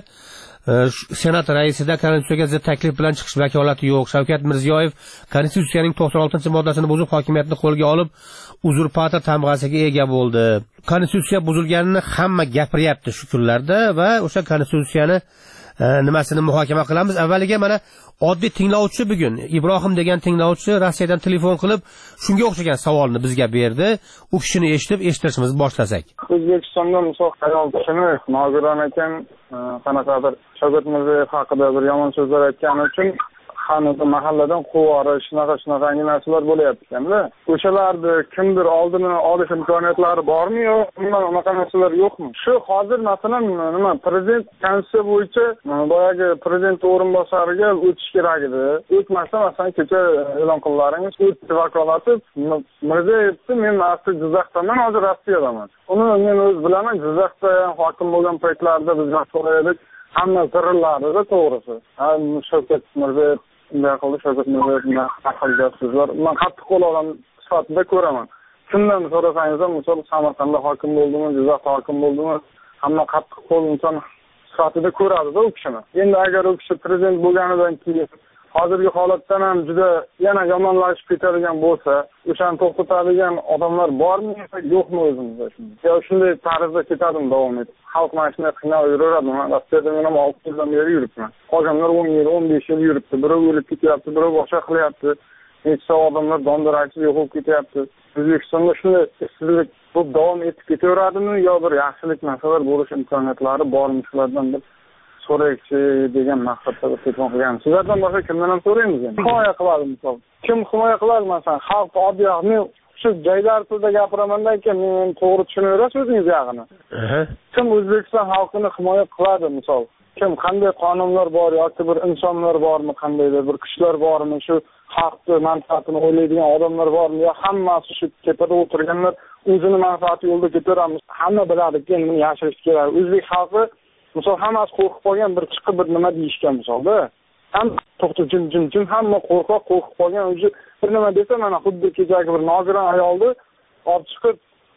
Senat raisida Konstitutsiyaga zid taklif bilan chiqish vakolati yo'q. Shavkat Mirziyoyev Konstitutsiyaning 96-moddasini buzib hokimiyatni qo'lga olib, uzurpator tamg'asiga ega bo'ldi. Konstitutsiya buzilganini hamma gapiryapti shu kunlarda va o'sha Konstitutsiyani nimasini muhokama qilamiz. Avvaliga mana oddiy tinglovchi bugun Ibrohim degan tinglovchi Rossiyadan telefon qilib shunga o'xshagan savolni bizga berdi. U kishini eshittirishimizni boshlasak. O'zbekistonda misol hayol kishini Nogiron ekan qanaqadir Shavkat Mirziyoyev haqida bir yomon so'zlar aytgani uchun qanday mahalladan quvorish, shunaqa narsalar bo'layotganda, o'shalarni kimdir oldini olish imkoniyatlari bormi yo, unaqa narsalar yo'qmi? Shu hozir masalan nima prezident konstitutsiya bo'yicha boyagi prezident o'rinbosariga o'tish kerak edi. O'tmasa masalan kecha e'lon qildilaringiz, o'tdi vakolati Mirziyoyevni men asli Jizzaxdaman, hozir Rossiyadaman. Uni men o'z bilaman, Jizzaxda hokim bo'lgan paytlarida biz mas'uliyat hamma zirrlarida to'g'risi. Shavkat Mirziyoyev Shavkat Mirziyoyev haqida so'zlar men qattiq qo'l odam sifatida ko'raman. Kimdan so'rasangiz ham, misol Samarqandda hokim bo'ldimi, Jizzaxda hokim bo'ldimi, hamma qattiq qo'l inson sifatida ko'radi-da u kishini. Endi agar u kishi prezident bo'lganidan keyin hozirgi holatdan ham juda yana yomonlashib ketadigan bo'lsa, o'shani to'xtatadigan odamlar bormi yo'qmi o'zimizda shunday? Yo shunday tarzda ketadimi davom etib? Xalq mana shunday qiynalib yuraveradi. Rossiyada men ham 6 yildan beri yuribman. Qolganlar 10 yil, 15 yil yuribdi. Biri o'lib ketyapti, biri boshqa qilyapti. Necha odamlar dondirachsiz yo'qolib ketyapti. O'zbekistonda shunday ishsizlik bu davom etib ketaveradimi yo bir yaxshilik narsalar bo'lish imkoniyatlari bormi? Shulardan bir so'raychi degan maqsadda telefon qilgan. Sizlardan boshqa kimdan ham so'raymiz endi. Himoya qiladi misol. Kim himoya qiladi masalan? Xalq oddiy men shu joylar tilida gapiramandan keyin men to'g'ri tushunaverasiz o'zingiz yog'ini. Kim O'zbekiston xalqini himoya qiladi misol? Kim qanday qonunlar bor yoki bir insonlar bormi, qandaydir bir kuchlar bormi, shu xalqni manfaatini o'ylaydigan odamlar bormi yo hammasi shu tepada o'tirganlar o'zini manfaati yo'lida ketaveramiz. Hamma biladiki, buni yashirish kerak. O'zbek xalqi misol hammasi qo'rqib qolgan, bir chiqib bir nima deyishgan misolda. Ham to'xtab jim hamma qo'rqib qolgan, o'zi bir nima desa mana xuddi kechagi bir Nogiron ayolni olib chiqib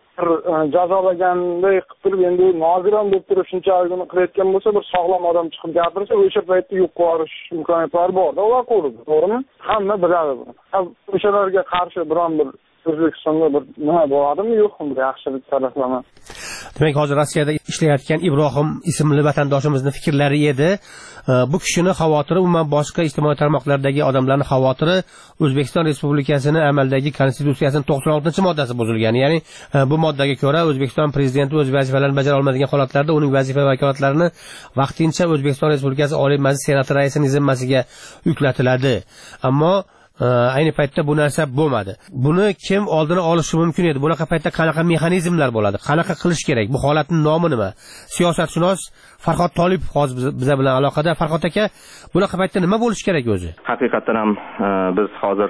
jazolaganday qilib turib, endi u Nogiron deb turib shunchalik qilayotgan bo'lsa, bir sog'lom odam chiqib gapirsa, o'sha paytda yo'q qilish imkoniyatlari bor-da, ular qo'lida, to'g'rimi? Hamma biladi buni. O'shalarga qarshi biron bir O'zbekistonda bir nima bo'ladimi, yo'qmi, bir yaxshilik taraflama? Demak, hozir Rossiyada ishlayotgan Ibrohim ismli vatandoshimizning fikrlari edi. Bu kishining xavotiri, umuman boshqa ijtimoiy tarmoqlardagi odamlarning xavotiri O'zbekiston Respublikasining amaldagi konstitutsiyasining 96-moddasi buzilgani. Ya'ni bu moddaga ko'ra O'zbekiston prezidenti o'z vazifalarini bajara olmaydigan holatlarda uning vazifa va vakolatlarini vaqtincha O'zbekiston Respublikasi Oliy Majlis Senati raisining zimmasiga yuklatiladi. Ammo ayni paytda bu narsa bo'lmadi. Buni kim oldini olishi mumkin edi? Bunaqa paytda qanaqa mexanizmlar bo'ladi? Qanaqa qilish kerak? Bu holatning nomi nima? Siyosatshunos Farhod Tolipov hozir biz bilan aloqada. Farhod aka, bunaqa paytda nima bo'lish kerak o'zi? Haqiqatan ham biz hozir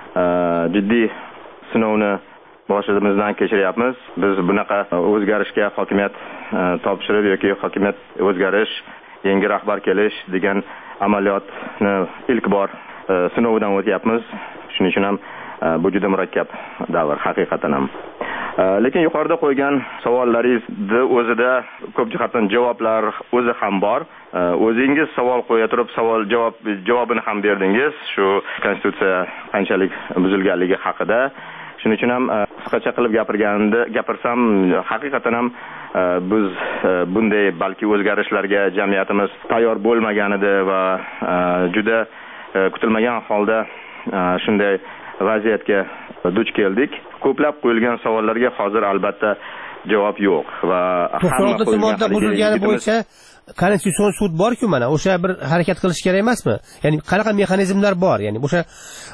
jiddiy sinovni boshimizdan kechiryapmiz. Biz bunaqa o'zgarishga hokimiyat topshirib yoki hokimiyat o'zgarish, yangi rahbar kelish degan amaliyotni ilk bor sinovdan o'tyapmiz. Shuning uchun ham bu juda murakkab davr haqiqatan ham. Lekin yuqorida qo'ygan savollaringizni o'zida ko'p jihatdan javoblar o'zi ham bor. O'zingiz savol qo'ya turib javobini ham berdingiz shu konstitutsiya qanchalik buzilganligi haqida. Shuning uchun ham qisqacha qilib gapirsam, haqiqatan ham biz bunday balki o'zgarishlarga jamiyatimiz tayyor bo'lmagan edi va juda kutilmagan holda shunday vaziyatga duch keldik. Ko'plab qo'yilgan savollarga hozir albatta javob yo'q va hamma modda buzilgani bo'yicha konstitutsion sud bor-ku, mana o'sha bir harakat qilish kerak emasmi? Ya'ni qanaqa mexanizmlar bor? Ya'ni o'sha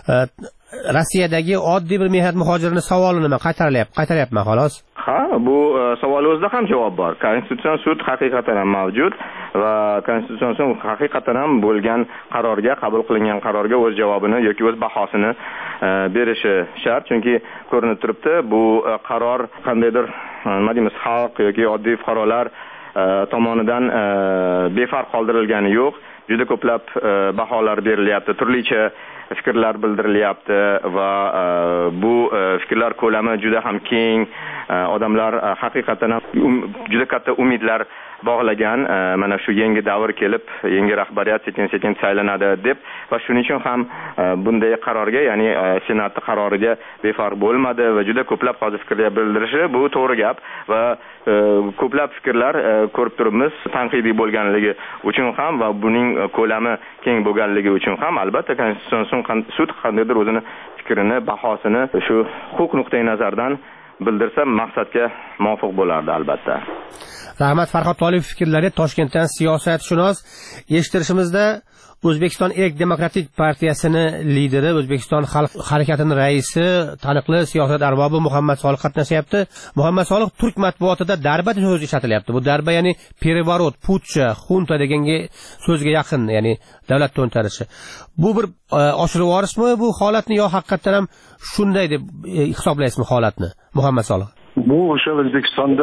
Rossiyadagi oddiy bir mehnat muhojirini savolini nima qaytaryapman xolos. Ha, bu savol o'zida ham javob bor. Konstitutsion sud haqiqatan ham mavjud va konstitutsion sud haqiqatan ham bo'lgan qarorga, qabul qilingan qarorga o'z javobini yoki o'z bahosini berishi shart. Chunki ko'rinib turibdi, bu qaror qandaydir nima deymiz, xalq yoki oddiy fuqarolar tomonidan befarq qoldirilgani yo'q. Juda ko'plab baholar berilyapti, turlicha fikrlar bildirilyapti va bu fikrlar ko'lami juda ham keng. Odamlar haqiqatan ham juda katta umidlar bog'lagan. Mana shu yangi davr kelib, yangi rahbariyat sekin-sekin saylanadi deb va shuning uchun ham bunday qarorga, ya'ni Senat qaroriga befarq bo'lmadi va juda ko'plab hozir fikrlar bildirishi bu to'g'ri gap va ko'plab fikrlar ko'rib turibmiz tanqidiy bo'lganligi uchun ham va buning ko'lami keng bo'lganligi uchun ham albatta konstitutsion sud qandaydir o'zini fikrini, bahosini shu huquq nuqtai nazaridan bildirsa maqsadga muvofiq bo'lardi albatta. Rahmat Farhod Tolipov fikrlari. Toshkentdan siyosatshunos eshittirishimizda O'zbekiston Erk Demokratik partiyasini lideri, O'zbekiston xalq harakatining raisi, taniqli siyosat arbobi Muhammad Solih qatnashyapti. Muhammad Solih turk matbuotida darba so'zi ishlatilyapti. Bu darba ya'ni переворот, putcha, xunta deganga so'zga yaqin, ya'ni davlat to'ntarishi. Bu bir oshirib yuborishmi bu holatni yo haqiqatan ham shunday deb hisoblaysizmi holatni, Muhammad Solih? Bu o'sha O'zbekistonda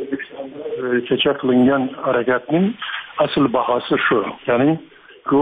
kecha qilingan harakatning asl bahosi shu. Ya'ni bu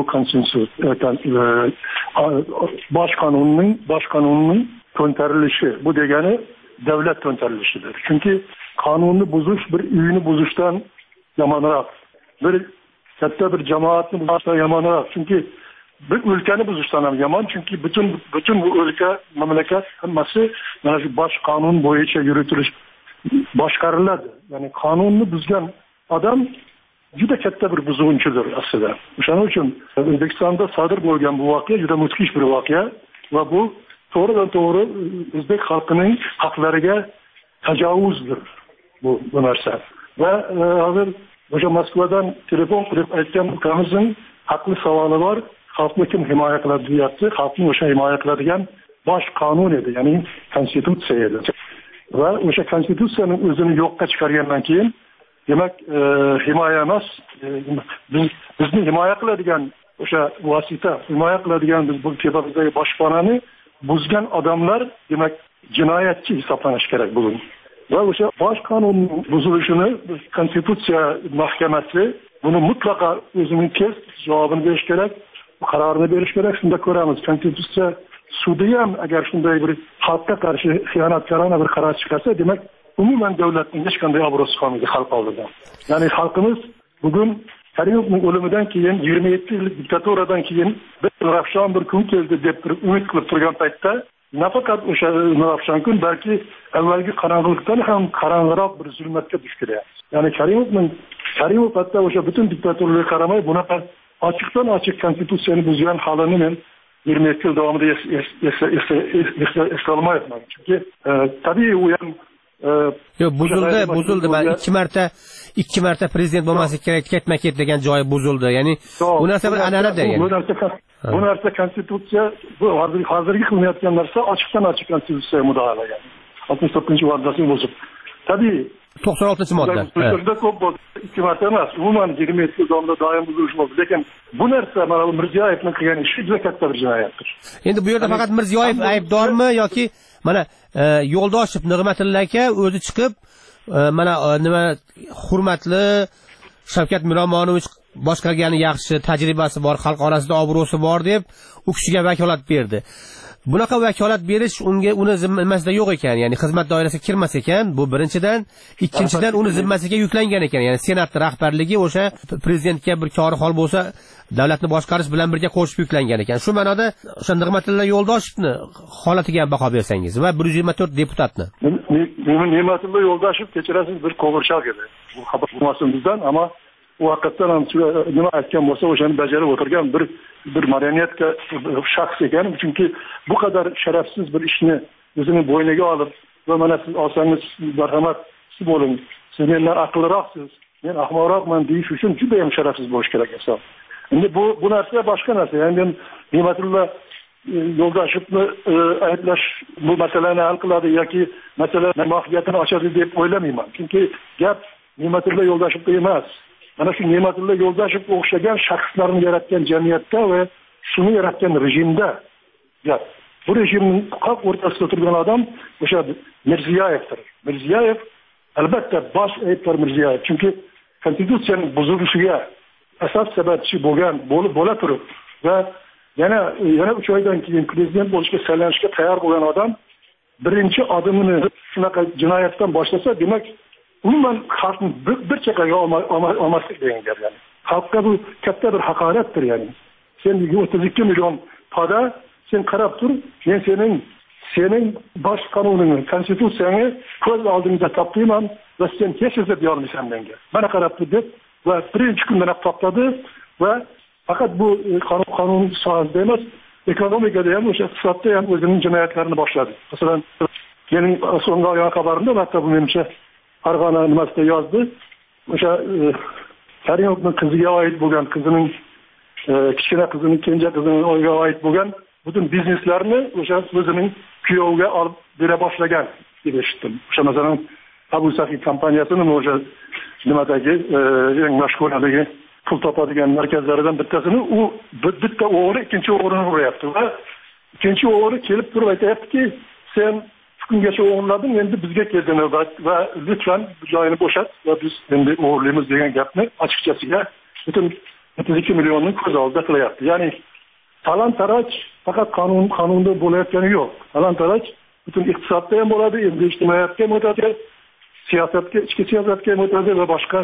bosh qonunning to'ntarilishi. Bu degani davlat to'ntarilishidir. Chunki qonunni buzish bir uyni buzishdan yomonroq, bir katta bir jamoatni buzishdan yomonroq. Chunki bir o'lkani buzishdan ham yomon. Chunki butun bu o'lka, mamlakat hammasi mana shu bosh qonun bo'yicha yuritilish boshqariladi. Ya'ni qonunni buzgan odam juda katta bir buzg'unchidir aslida. O'shaning uchun O'zbekistonda sodir bo'lgan bu voqea juda mudhish bir voqea va bu to'g'ridan to'g'ri o'zbek xalqining haqlariga tajovuzdir bu narsa. Va hozir o'sha Moskvadan telefon qilib aytgan ukamizning haqli savoli bor. Xalqni kim himoya qiladi deyapti. Xalqni o'sha himoya qiladigan bosh qonun edi, ya'ni konstitutsiya edi. Va o'sha konstitutsiyaning o'zini yo'qqa chiqargandan keyin demak himoya emas, bizni himoya qiladigan o'sha vosita, himoya qiladigan biz bu tepamizdagi boshpanani buzgan odamlar demak jinoyatchi hisoblanishi kerak bugun. Va o'sha bosh qonunning buzilishini konstitutsiya mahkamasi buni mutlaqo o'zining tez javobini berish kerak, qarorini berish kerak. Shunda ko'ramiz, konstitutsiya sudi ham agar shunday bir xalqqa qarshi xiyonatkorona bir qaror chiqarsa, demak umuman davlatning hech qanday obro'si qolmaydi xalq oldida. Ya'ni xalqimiz bugun Karimovning o'limidan keyin 27 yillik diktaturadan keyin bir ravshan bir kun keldi deb umid qilib turgan paytda nafaqat o'sha Nurafshon balki avvalgi qorong'ilikdan ham qorong'iroq bir zulmatga duch kelyapmiz. Ya'ni Karimov hatto o'sha butun diktatorlarga qaramay bunaqa ochiqdan ochiq konstitutsiyani buzgan holini men 22 yil davomida eslolmayapman. Chunki tabiiy u ham buzildi. Ben ikki marta prezident bo'lmasa kerak ketma-ket degan joyi buzildi. Ya'ni bu narsa bir an'anada yani. Bu narsa konstitutsiya, bu hozirgi qilinayotgan narsa ochiqdan ochiq konstitutsiyaga mudoalagan. 64-moddasi buzib. Tabiiy 96-modda. O'shanda ko'p bo'ldi. Ikki marta emas, umuman 22 yil davomida doim buzilish bo'ldi. Lekin bu narsa mana Mirziyoyevning qilgan ishi juda katta bir jinoyatdir. Endi bu yerda faqat Mirziyoyev aybdormi yoki mana Yo'ldoshev Nig'matilla aka o'zi chiqib mana nima hurmatli Shavkat Miromonovich boshqargani yaxshi, tajribasi bor, xalq orasida obro'si bor deb u kishiga vakolat berdi. Bunaqa vakolat berish uni zimmasida yo'q ekan, ya'ni xizmat doirasiga kirmas ekan. Bu birinchidan, ikkinchidan uni zimmasiga yuklangan ekan. Ya'ni Senat rahbarligi o'sha prezidentga bir kori hol bo'lsa, davlatni boshqarish bilan birga qo'shib yuklangan ekan. Shu ma'noda o'sha Nig'matilla Yo'ldoshevni holatiga ham baho bersangiz va 124 deputatni. Nig'matilla Yo'ldoshev kechirasiz bir qo'g'irchoq edi. Bu xabar bo'lmasin bizdan, ammo u haqiqatdan ham nima aytgan bo'lsa o'shani bajarib o'tirgan bir marionetka shaxs ekan. Chunki bu qadar sharafsiz bir ishni o'zini bo'yniga olib va mana siz olsangiz marhamat siz bo'ling, siz mendan aqlliroqsiz, men ahmoqroqman deyish uchun juda ham sharafsiz bo'lish kerak inson. Endi bu narsa boshqa narsa. Ya'ni men Nig'matilla Yo'ldoshevni ayblash bu masalani hal qiladi yoki masala mohiyatini ochadi deb o'ylamayman. Chunki gap Nig'matilla Yo'ldoshovda emas. Mana shu Nig'matilla Yo'ldoshev o'xshagan shaxslarni yaratgan jamiyatda va shuni yaratgan rejimda gap. Bu rejimning qoq o'rtasida turgan odam o'sha Mirziyoyevdir. Mirziyoyev albatta bosh aybdor Mirziyoyev. Chunki konstitutsiyaning buzilishiga asos sababchi bo'la turib va yana 3 oydan keyin prezident bo'lishga saylanishga tayyor bo'lgan odam birinchi odamini shunaqa jinoyatdan boshlasa, demak umuman xalqni bir chaqaga olmaslik degan gap yani. Xalqqa bu katta bir haqoratdir yani. Sen 32 million toda sen qarab tur, men sening bosh qonuningni, konstitutsiyangni ko'z oldingda topdim va sen hech narsa deya olmaysan menga. Mana qarab tur deb va birinchi kundan to'xtadi va faqat bu qonun sohasida emas, ekonomikada ham o'sha iqtisodda ham o'zining jinoyatlarini boshladi. Masalan, mening so'nggi oyoq xabarimda hatto bu menimcha Farg'ona nimasida yozdi. O'sha Karimovning qiziga oid bo'lgan, qizining kichkina qizining kenja qizining o'yiga oid bo'lgan butun bizneslarni o'sha o'zining kuyoviga olib bera boshlagan deb eshitdim. O'sha masalan Abu Safi kompaniyasining o'sha nimadagi eng mashhurdagi pul topadigan markazlaridan bittasini u bitta o'g'ri ikkinchi o'g'rini urayapti va ikkinchi o'g'ri kelib turib aytayaptiki, sen kungacha o'g'irlading, endi bizga keldi navbat va lutfan joyini bo'shat va biz endi o'g'irlaymiz degan gapni ochiqchasiga butun 32 millionning ko'z oldida qilyapti. Ya'ni talon-taroj faqat qonunda bo'layotgani yo'q. Talon-taroj butun iqtisodda ham bo'ladi, endi ijtimoiyatga ham o'tadi, siyosatga, ichki siyosatga ham o'tadi va boshqa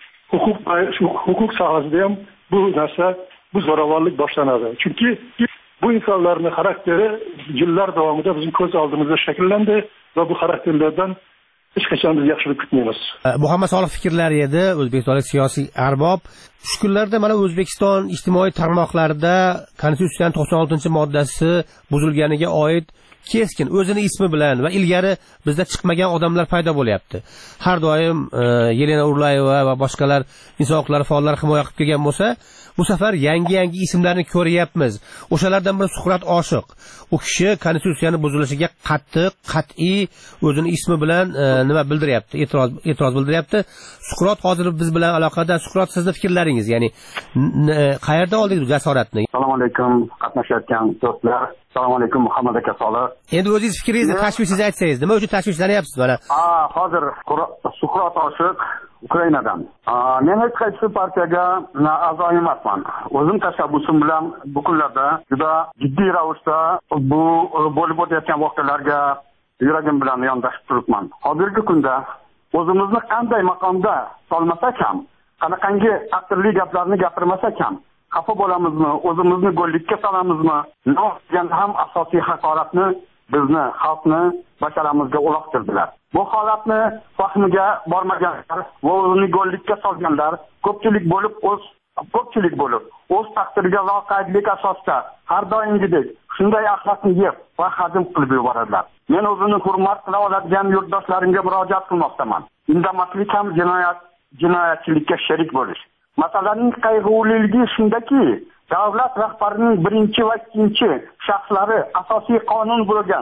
huquq sohasida ham bu narsa, bu zo'ravonlik boshlanadi. Chunki bu insonlarning xarakteri yillar davomida bizning ko'z oldimizda shakllandi va bu xarakterlardan hech qachon biz yaxshilik kutmaymiz. Bu hamma soliq fikrlari edi, o'zbekistonlik siyosiy arbob. Shu kunlarda mana O'zbekiston ijtimoiy tarmoqlarida Konstitutsiyaning 96-moddasi buzilganiga oid keskin o'zini ismi bilan va ilgari bizda chiqmagan odamlar paydo bo'lyapti. Har doim Yelena Urlayeva va boshqalar inson huquqlari faollari himoya qilib kelgan bo'lsa, bu safar yangi ismlarni ko'ryapmiz. O'shalardan biri Suqrot Oshiq. U kishi konstitutsiyaning buzilishiga qat'iy o'zini ismi bilan nima bildiryapti, e'tiroz bildiryapti. Suqrot hozir biz bilan aloqada. Suqrot, sizning fikrlaringiz, ya'ni qayerda oldingiz bu jasoratni? Assalomu alaykum qatnashayotgan do'stlar. Assalomu alaykum Muhammad aka Solih. Endi o'zingiz fikringizni, tashvishingizni aytsangiz, nima uchun tashvishlanyapsiz mana? Hozir Suqrot Oshiq Ukrainadan. Men hech qaysi partiyaga a'zo emasman. O'zim tashabbusim bilan bu kunlarda juda jiddiy ravishda bu bo'lib o'tayotgan voqealarga yuragim bilan yondashib turibman. Hozirgi kunda o'zimizni qanday maqomda solmasak ham, qanaqangi aqlli gaplarni gapirmasak ham xafa bo'lamizmi, o'zimizni go'llikka solamizmi, degan ham asosiy haqoratni bizni xalqni basharamizga uloqtirdilar. Bu holatni fahmiga bormaganlar va o'zini go'llikka solganlar ko'pchilik bo'lib o'z taqdiriga loqaydlik asosida har doimgidek shunday axlatni yeb va hazm qilib yuboradilar. Men o'zini hurmat qila oladigan yurtdoshlarimga murojaat qilmoqdaman. Indamaslik ham jinoyatchilikka sherik bo'lish. Masalaning qayg'uliligi shundaki, davlat rahbarining birinchi va ikkinchi shaxslari asosiy qonun bo'lgan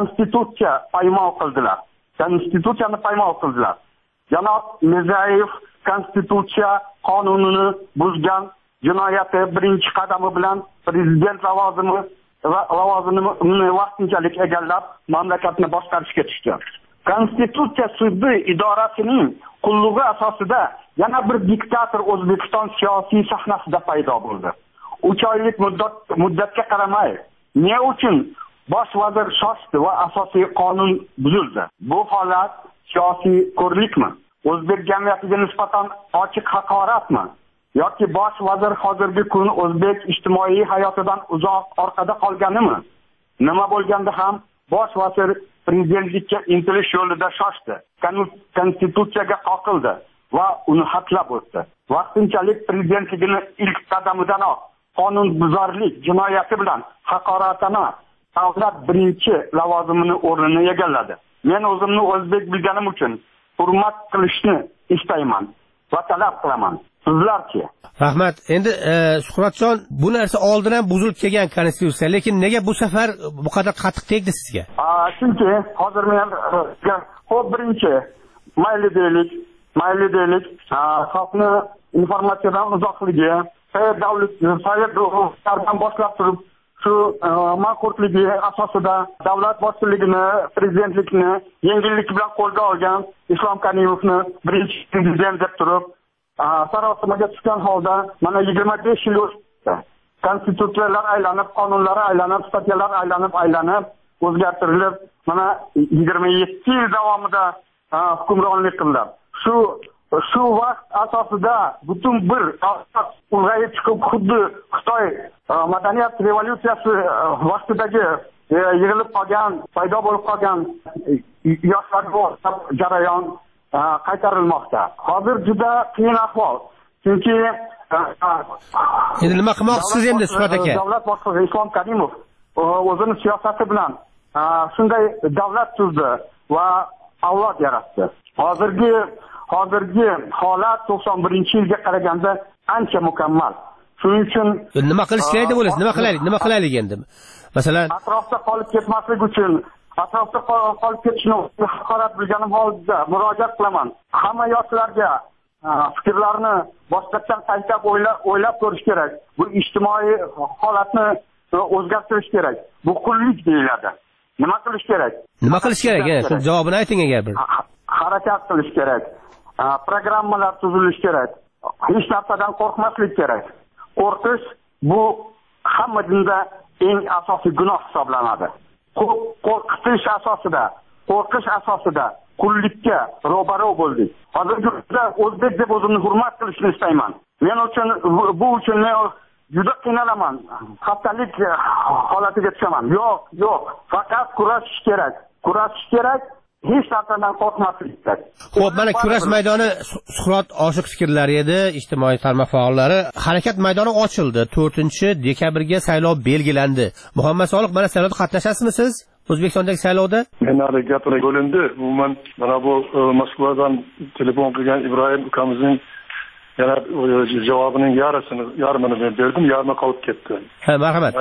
konstitutsiyani poymol qildilar. Janob Mirziyoyev konstitutsiya qonunini buzgan jinoyati birinchi qadami bilan prezident lavozimini vaqtinchalik egallab mamlakatni boshqarishga tushdi. Konstitutsiya sudi idorasining qulligi asosida yana bir diktator O'zbekiston siyosiy sahnasida paydo bo'ldi. 3 oylik muddatga qaramay, ne uchun bosh vazir shoshdi va asosiy qonun buzildi? Bu holat siyosiy ko'rlikmi? O'zbek jamiyatiga nisbatan ochiq haqoratmi? Yoki bosh vazir hozirgi kun o'zbek ijtimoiy hayotidan uzoq orqada qolganimi? Nima bo'lganda ham bosh vazir prezidentlikka intilish yo'lida shoshdi. Konstitutsiyaga qoqildi va uni xatlab o'tdi. Vaqtinchalik prezidentligini ilk qadamidanoq qonunbuzarlik jinoyati bilan haqoratona davlat birinchi lavozimini o'rnini egalladi. Men o'zimni o'zbek bilganim uchun hurmat qilishni istayman va talab qilaman. Sizlarchi? Rahmat. Endi Suhratjon, bu narsa oldin ham buzilib kelgan konstitutsiya, lekin nega bu safar bu qadar qattiq tegdi sizga? Chunki hozir men birinchi mayli deylik, xalqni informatsiyadan uzoqligi, davlatlardan boshlab turib shu ma'qullikligi asosida davlat boshchiligini, prezidentlikni yengillik bilan qo'lga olgan Islom Karimovni birinchi prezident deb turib sarosimaga tushgan holda mana 25 yil o'tdi. Konstitutsiyalar aylanib, qonunlar aylanib, statyalar aylanib o'zgartirilib, mana 27 yil davomida hukmronlik qildilar. Shu vaqt asosida butun bir ulg'ayib chiqib, xuddi Xitoy madaniyat revolyutsiyasi vaqtidagi yig'ilib qolgan, paydo bo'lib qolgan yoshlarga jarayon qaytarilmoqda. Hozir juda qiyin ahvol. Chunki endi nima qilmoqchisiz endi Suhrat aka? Davlat boshlig'i Islom Karimov o'zining siyosati bilan shunday davlat tuzdi va avlod yaratdi. Hozirgi holat 91-yilga qaraganda ancha mukammal. Shuning uchun nima qilish kerak deb o'ylaysiz? Nima qilaylik endi? Masalan, atrofda qolib ketmaslik uchun, atrofda qolib ketishni haqorat bilganim holda murojaat qilaman. Hamma yoshlarga fikrlarni boshqacha qaytab o'ylab ko'rish kerak. Bu ijtimoiy holatni o'zgartirish kerak. Bu qullik deyiladi. Nima qilish kerak? Nima qilish kerak? Shu javobini ayting agar bir. Harakat qilish kerak. Programmalar tuzilishi kerak. Hech narsadan qo'rqmaslik kerak. Qo'rqish bu hamma dinda eng asosiy gunoh hisoblanadi. Qo'rqish asosida qullikka ro'baro bo'ldik. Hozirgi kunda o'zbek deb o'zimni hurmat qilishni istayman. Men uchun bu uchun men juda qiynalaman. Xastalik holatiga tushaman. Yo'q. Faqat kurashish kerak. Hech narsadan qo'rqmaslik kerak. Xo'p, mana kurash maydoni Suhrat oshiq fikrlari edi, ijtimoiy tarmoq faollari. Harakat maydoni ochildi. 4-dekabrga saylov belgilandi. Muhammad Soliq, mana saylovda qatnashasizmi siz? O'zbekistondagi saylovda? Men hali gapira bo'lindi. Umuman mana bu Moskvadan telefon qilgan Ibrohim ukamizning yana javobining yarmini men berdim, yarmi qolib ketdi. Ha, marhamat.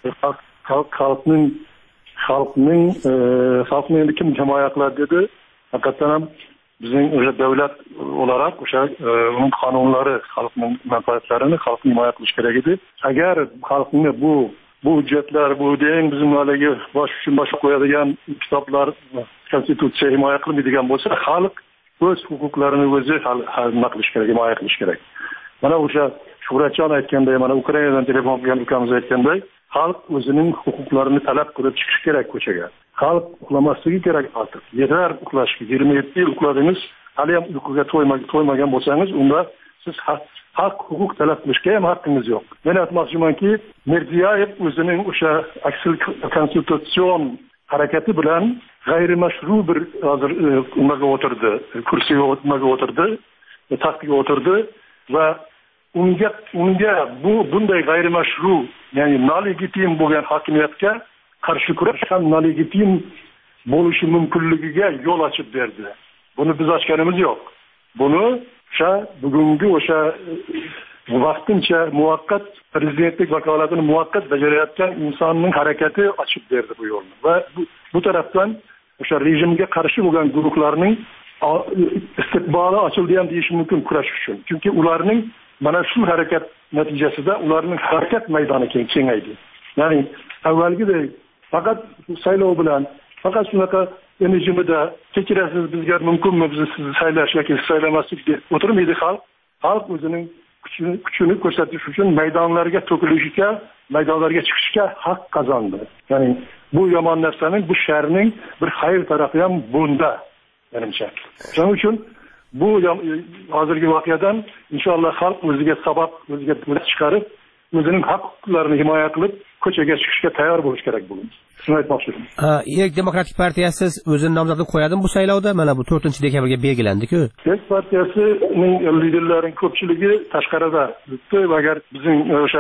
Xalqni endi kim himoya qiladi dedi. Haqiqatan ham bizning o'sha davlat olarak o'sha uning qonunlari, xalqning manfaatlarini xalqni himoya qilish kerak edi. Agar xalqni bu hujjatlar, bu deyin bizim haligi boshqa qo'yadigan kitoblar konstitutsiya himoya qilmaydigan bo'lsa, xalq o'z huquqlarini o'zi nima qilish kerak, himoya qilish kerak. Mana o'sha Shuhratjon aytganday, mana Ukrainadan telefon qilgan ukamiz aytganday, xalq o'zining huquqlarini talab qilib chiqish kerak ko'chaga. Xalq uxlamasligi kerak artık. Yetar uxlashga. 27 yil uxladingiz, hali ham uyquga to'ymagan bo'lsangiz, unda siz haq huquq talab qilishga ham haqqingiz yo'q. Men aytmoqchimanki, Mirziyoyev o'zining o'sha aksil konstitutsion harakati bilan g'ayrimashru bir hozir nimaga o'tirdi, kursiga o'tirdi, taxtga o'tirdi va unga bunday g'ayrimashru, ya'ni noligitim bo'lgan hokimiyatga qarshi kurash ham noligitim bo'lishi mumkinligiga yo'l ochib berdi. Buni biz ochganimiz yo'q. Buni bugungi o'sha vaqtincha muvaqqat prezidentlik vakolatini muvaqqat bajarayotgan insonning harakati ochib berdi bu yo'lni va bu tarafdan o'sha rejimga qarshi bo'lgan guruhlarning istiqboli ochildi ham deyish mumkin kurash uchun. Chunki ularning mana shu harakat natijasida ularning harakat maydoni kengaydi. Ya'ni avvalgidek faqat saylov bilan faqat shunaqa rejimida kechirasiz bizga mumkinmi bizni sizni saylash yoki saylamaslik deb o'tirmaydi xalq. Xalq o'zining kuchini ko'rsatish uchun maydonlarga to'kilishga, maydonlarga chiqishga haq qozondi. Ya'ni bu yomon narsaning, bu sharning bir xayr tarafi ham bunda, menimcha. Shuning uchun bu hozirgi voqeadan inshaalloh xalq o'ziga saboq, o'ziga dars chiqarib, o'zining haq-huquqlarini himoya qilib, ko'chaga chiqishga tayyor bo'lish kerak bugun. Shuni aytmoqchiman. Ilk Demokratik partiyasi o'zining nomzodini qo'yadimi bu saylovda? Mana bu 4-dekabrga belgilandi-ku. Ilk partiyasining liderlarining ko'pchiligi tashqarida o'tdi va agar bizning o'sha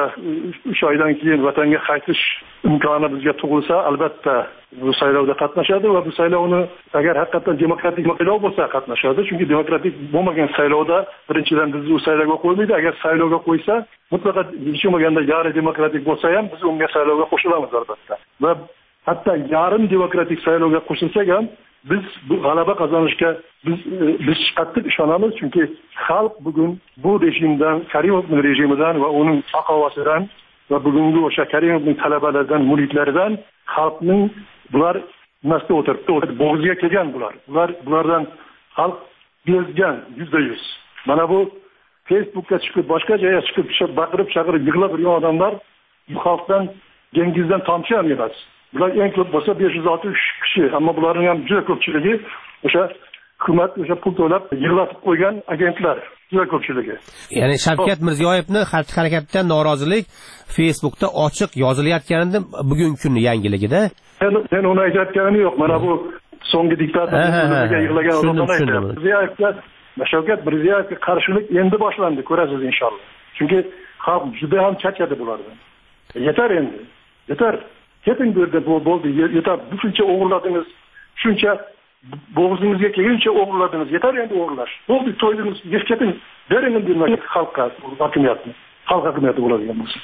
3 oydan keyin vatanga qaytish imkoni bizga tug'ilsa, albatta bu saylovda qatnashadi va bu saylovni agar haqiqatan demokratik saylov bo'lsa qatnashadi. Chunki demokratik bo'lmagan saylovda birinchidan bizni u saylovga qo'ymaydi. Agar saylovga qo'ysa, mutlaqo hech bo'lmaganda yarı demokratik bo'lsa ham biz unga saylovga qo'shilamiz albatta. Va hatto yarim demokratik saylovga qo'shilsak ham biz bu g'alaba qozonishga biz qattiq ishonamiz. Chunki xalq bugun bu rejimdan, Karimovning rejimidan va uning aqovasidan va bugungi o'sha Karimovning talabalaridan, muridlaridan xalqning bular nasda o'tiribdi, bo'g'ziga kelgan bulardan xalq bezgan 100%. Mana bu Facebook'ga chiqib, boshqa joyga chiqib baqirib, chaqirib yig'lab yurgan odamlar bu xalqdan dengizdan tomchi ham emas. Bular eng ko'p bo'lsa 560 kishi, ammo bularning ham juda ko'pchiligi o'sha hukumat o'sha pul to'lab yig'latib qo'ygan agentlar, juda ko'pchiligi. Ya'ni Shavkat Mirziyoyevning xatti-harakatidan norozilik Facebookda ochiq yozilayotganida bugungi kunning yangiligida. Men uni aytayotganim yo'q. Mana bu so'nggi diktatorlikka yig'lagan odamlar Shavkat Mirziyoyevga qarshilik endi boshlandi, ko'rasiz inshaalloh. Chunki xalq juda ham charchadi bulardan. Yetar endi. Yetar. Keting bu yerda bo'ldi. Yetar. Shuncha o'g'irladingiz. Shuncha bo'g'zingizga kelguncha o'g'irladingiz. Yetar endi o'g'irlash. Bo'ldi, to'ydingiz. Keting. Bering endi xalqqa hokimiyatni. Xalq hokimiyati bo'ladigan bo'lsa.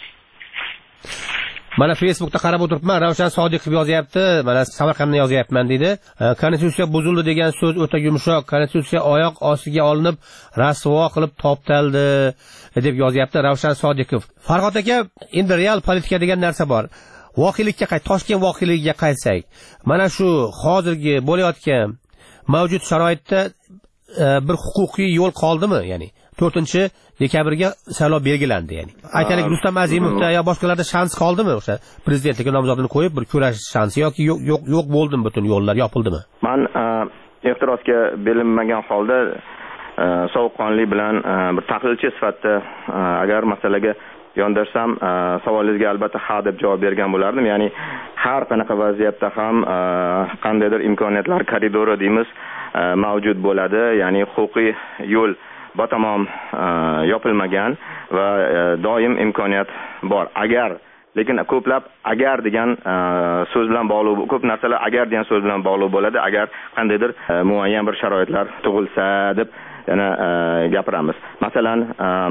Mana Facebookda qarab o'tiribman, Ravshan Sodiqov yozyapti, mana Samarqanddan yozyapman deydi. Konstitutsiya buzildi degan so'z o'ta yumshoq. Konstitutsiya oyoq ostiga olinib, rasvo qilib toptaldi deb yozyapti Ravshan Sodiqov. Farhod aka, endi real politika degan narsa bor. Voqelikka Toshkent voqeligiga qaytsak, mana shu hozirgi bo'layotgan mavjud sharoitda bir huquqiy yo'l qoldimi? Ya'ni 4-dekabrga saylov belgilandi, ya'ni. Aytaylik, Rustam Azimovda yo boshqalarda shans qoldimi o'sha prezidentlikka nomzodini qo'yib bir kurashish shansi yoki yo'q bo'ldimi, butun yo'llar yopildimi? Men ehtirosga berilmagan holda sovuqqonlik bilan bir tahlilchi sifatida agar masalaga yondoshsam, savolingizga albatta ha deb javob bergan bo'lardim. Ya'ni har qanaqa vaziyatda ham qandaydir imkoniyatlar koridori deymiz mavjud bo'ladi. Ya'ni huquqiy yo'l batamom yopilmagan va doim imkoniyat bor. Agar, lekin ko'plab agar degan so'z bilan bog'liq, ko'p narsalar agar degan so'z bilan bog'liq bo'ladi. Agar qandaydir muayyan bir sharoitlar tug'ilsa deb yana gapiramiz. Masalan,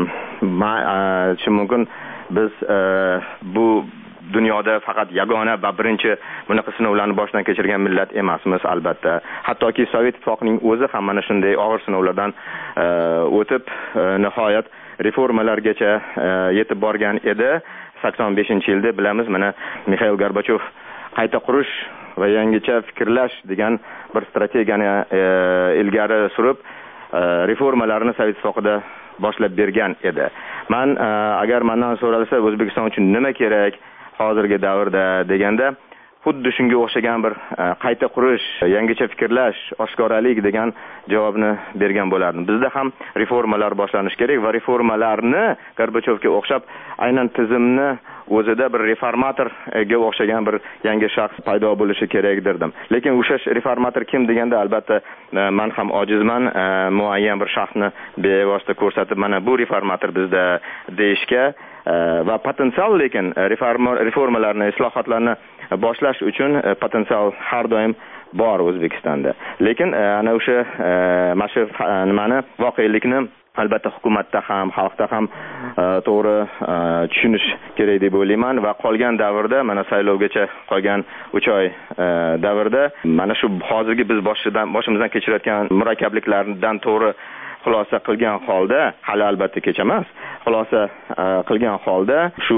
mumkin biz bu dunyoda faqat yagona va birinchi bunaqa sinovlarni boshdan kechirgan millat emasmiz, albatta. Hattoki Sovet ittifoqining o'zi ham mana shunday og'ir sinovlardan o'tib, nihoyat reformalargacha yetib borgan edi. 85-yilda bilamiz, mana Mikhail Gorbachev qayta qurish va yangicha fikrlash degan bir strategiyani ilgari surib, reformalarni Sovet ittifoqida boshlab bergan edi. Men agar mendan so'ralsa, O'zbekiston uchun nima kerak hozirgi davrda deganda, xuddi shunga o'xshagan bir qayta qurish, yangicha fikrlash, oshkoralik degan javobni bergan bo'lardim. Bizda ham reformalar boshlanishi kerak va reformalarni Gorbachyovga o'xshab aynan tizimni o'zida bir reformatorga o'xshagan bir yangi shaxs paydo bo'lishi kerak derdim. Lekin o'sha reformator kim deganda albatta men ham ojizman muayyan bir shaxsni bevosita ko'rsatib mana bu reformator bizda deyishga va potensial, lekin reformalarni, islohotlarni boshlash uchun potensial har doim bor O'zbekistonda. Lekin ana o'sha nimani voqelikni albatta hukumatda ham, xalqda ham to'g'ri tushunish kerak deb o'ylayman va qolgan davrda, mana saylovgacha qolgan 3 oy davrda mana shu hozirgi biz boshimizdan kechirayotgan murakkabliklardan to'g'ri xulosa qilgan holda, hali albatta kech emas, xulosa qilgan holda shu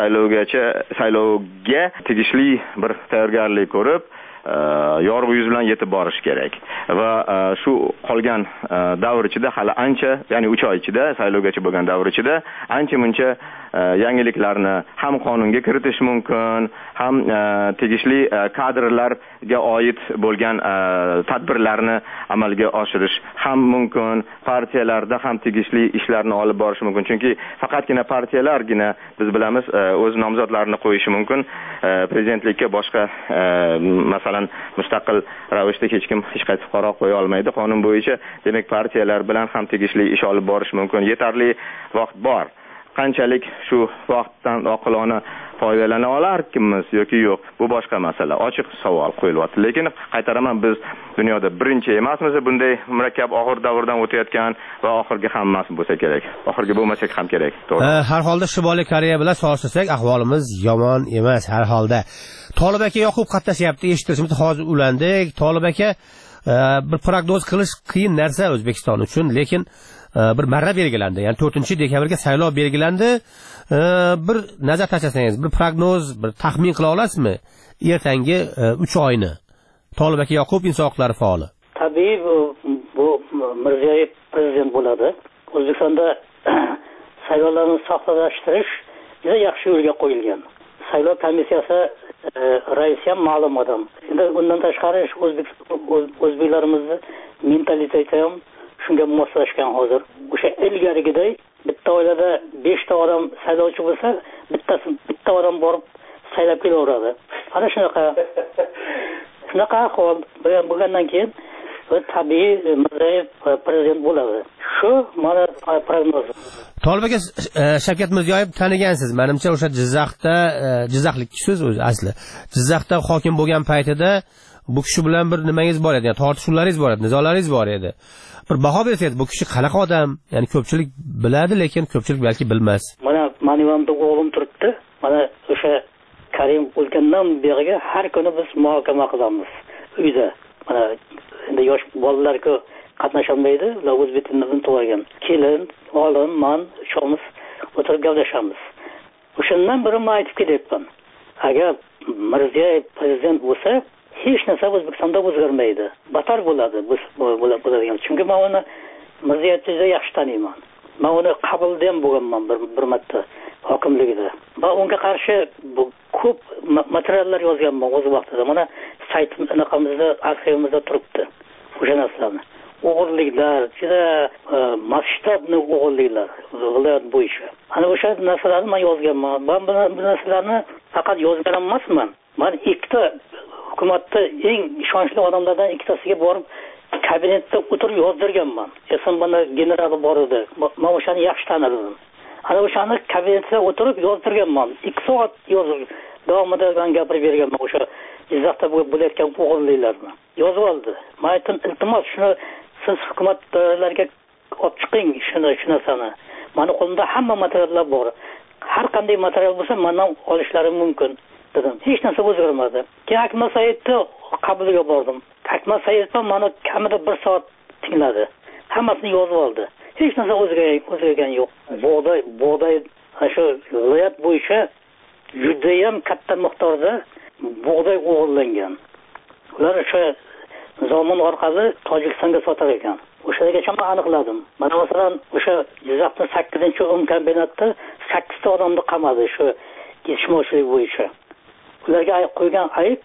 saylovga tegishli bir tayyorgarlik ko'rib yorug' yuz bilan yetib borish kerak va shu qolgan davr ichida hali ancha, ya'ni 3 oy ichida, saylovgacha bo'lgan davr ichida ancha-muncha yangiliklarni ham qonunga kiritish mumkin, ham tegishli kadrlarga oid bo'lgan tadbirlarni amalga oshirish ham mumkin, partiyalarda ham tegishli ishlarni olib borish mumkin. Chunki faqatgina partiyalargina biz bilamiz o'z nomzodlarini qo'yishi mumkin. Prezidentlikka boshqa masalan mustaqil ravishda hech kim hech qaysi fuqaro qo'ya olmaydi. Qonun bo'yicha demak partiyalar bilan ham tegishli ish olib borish mumkin. Yetarli vaqt bor. Qanchalik shu vaqtdan oqilona foydalana olarkimiz yoki yo'q, bu boshqa masala. Ochiq savol qo'yilyapti. Lekin qaytaraman, biz dunyoda birinchi emasmiz bunday murakkab og'ir davrdan o'tayotgan va oxirgi ham emas bo'lsa kerak. Oxirgi bo'lmasak ham kerak. To'g'ri. Har holda Shimoliy Koreya bilan solishsak ahvolimiz yomon emas har holda. Tolib aka Yoqub qatnashyapti, eshittirishimiz hozir ulandik. Tolib aka bir prognoz qilish qiyin narsa O'zbekiston uchun, lekin bir marra belgilandi. Ya'ni 4-dekabrga saylov belgilandi. Bir nazar tashlasangiz, bir prognoz, bir taxmin qila olasizmi? Ertangi 3 oyni. Tolib aka Yoqub inson huquqlari faoli. Tabiiy bu Mirziyoyev prezident bo'ladi. O'zbekistonda saylovlarni soxtalashtirish juda yaxshi yo'lga qo'yilgan. Saylov komissiyasi raisi ham ma'lum odam. Endi undan tashqari o'zbeklarimizni mentaliteti ham shunga moslashgan hozir. O'sha ilgarigiday bitta oilada 5 ta odam saylovchi bo'lsa, bitta odam borib saylab kelaveradi. Ana shunaqa ahvol bo'lgandan keyin tabiiy Mirziyoyev prezident bo'ladi. Shu mana prognoz. Tolib aka, Shavkat Mirziyoyev tanigansiz. Menimcha o'sha Jizzaxlik kishisiz o'zi asli. Jizzaxda hokim bo'lgan paytida bu kishi bilan bir nimangiz bor edi, tortishuvlaringiz bor edi, nizolaringiz bor edi. Bir baho bersangiz, bu kishi qanaqa odam? Ya'ni ko'pchilik biladi, lekin ko'pchilik balki bilmas. Mana menimda o'g'lim turibdi. Mana o'sha Karim o'lgandan beriga har kuni biz muhokama qilamiz uyda. Mana endi yosh bolalar-ku qatnasholmaydi, ular o'zbek tilini to'g'rigan. Kelin, o'g'lim, men uchamiz o'tirib gaplashamiz. O'shandan biri men aytib kelyapman. Agar Mirziyoyev prezident bo'lsa, hech narsa O'zbekistonda o'zgarmaydi. Batar bo'ladi, bo'ladigan. Chunki men uni Mirziyoyevni yaxshi taniyman. Men uni qabulda ham bo'lganman bir marta hokimligida. Va unga qarshi ko'p materiallar yozganman o'z vaqtida. Mana saytimizda, arxivimizda turibdi o'sha narsalarni. O'g'irliklar, juda masshtabli o'g'irliklar viloyat bo'yicha. Ana o'sha narsalarni men yozganman. Men bu narsalarni faqat yozgan emasman. Men ikkita hukumatda eng ishonchli odamlardan ikkitasiga borib kabinetda o'tirib yozdirganman. Esim bana generali bor edi. Men o'shani yaxshi tanirdim. Ana o'shani kabinetda o'tirib yozdirganman. 2 soat yozib davomida men gapirib berganman o'sha Jizzaxda bo'layotgan o'g'irliklarni. Yozib oldi. Men aytdim, iltimos shuni siz hukumatlarga olib chiqing shu narsani. Meni qo'limda hamma materiallar bor. Har qanday material bo'lsa mendan olishlari mumkin dedim. Hech narsa o'zgarmadi. Keyin Akmal Saidni qabuliga bordim. Akmal Said meni kamida 1 soat tingladi. Hammasini yozib oldi. Hech narsa o'zgargan yo'q. Bug'doy shu viloyat bo'yicha juda ham katta miqdorda bug'doy o'g'irlangan. Ular o'sha zomin orqali Tojikistonga sotar ekan. O'shagacha men aniqladim. Mana masalan o'sha Jizzaxning 8-kombinatda 8 ta odamni qamadi shu yetishmovchilik bo'yicha. Ularga qo'ygan ayb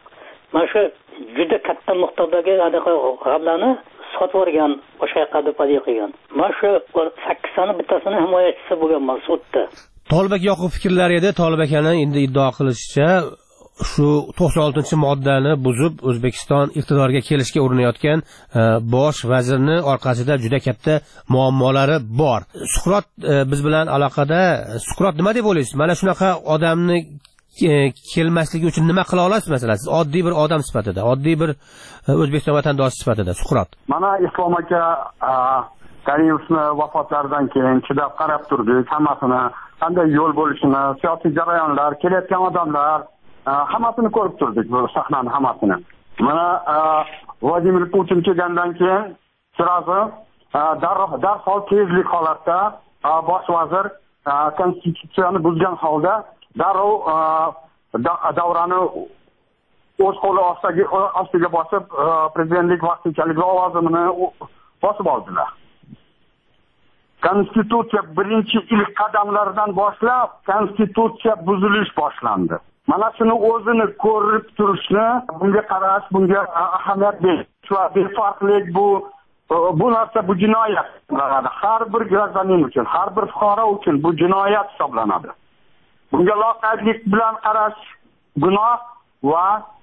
mana shu juda katta miqdordagi g'amlarni sotib yuborgan, boshqa yoqqa depozit qilgan. Mana shu 8 tani bittasini himoyachisi bo'lganman sudda. Tolibak Yoqub fikrlari edi. Tolibakani endi iddao qilishicha shu 96-moddani buzib O'zbekiston iqtidorga kelishga urinayotgan bosh vazirni orqasida juda katta muammolari bor. Suqrot biz bilan aloqada. Suqrot nima deb o'ylaysiz? Mana shunaqa odamni kelmasligi uchun nima qila olasiz masalan? Siz oddiy bir odam sifatida, oddiy bir O'zbekiston vatandoshi sifatida Suqrot. Mana Islom aka Karimovni vafotlaridan keyin chidab qarab turdik, hammasini qanday yo'l bo'lishini, siyosiy jarayonlar, kelayotgan odamlar hammasini ko'rib turdik, bu sahnani hammasini. Mana Vladimir Putin kelgandan keyin sirazi darhol tezlik holatda bosh vazir konstitutsiyani buzgan holda darrov davrani o'z qo'li ostiga bosib prezidentlik vaqtinchalik lavozimini bosib oldilar. Konstitutsiya birinchi ilk qadamlardan boshlab konstitutsiya buzilish boshlandi. Mana shuni o'zini ko'rib turishni, bunga qarash, bunga ahamiyat berish va befarqlik bu narsa bu jinoyat hisoblanadi. Har bir gражданин uchun, har bir fuqaro uchun bu jinoyat hisoblanadi. Bunga loqaydlik bilan qarash gunoh va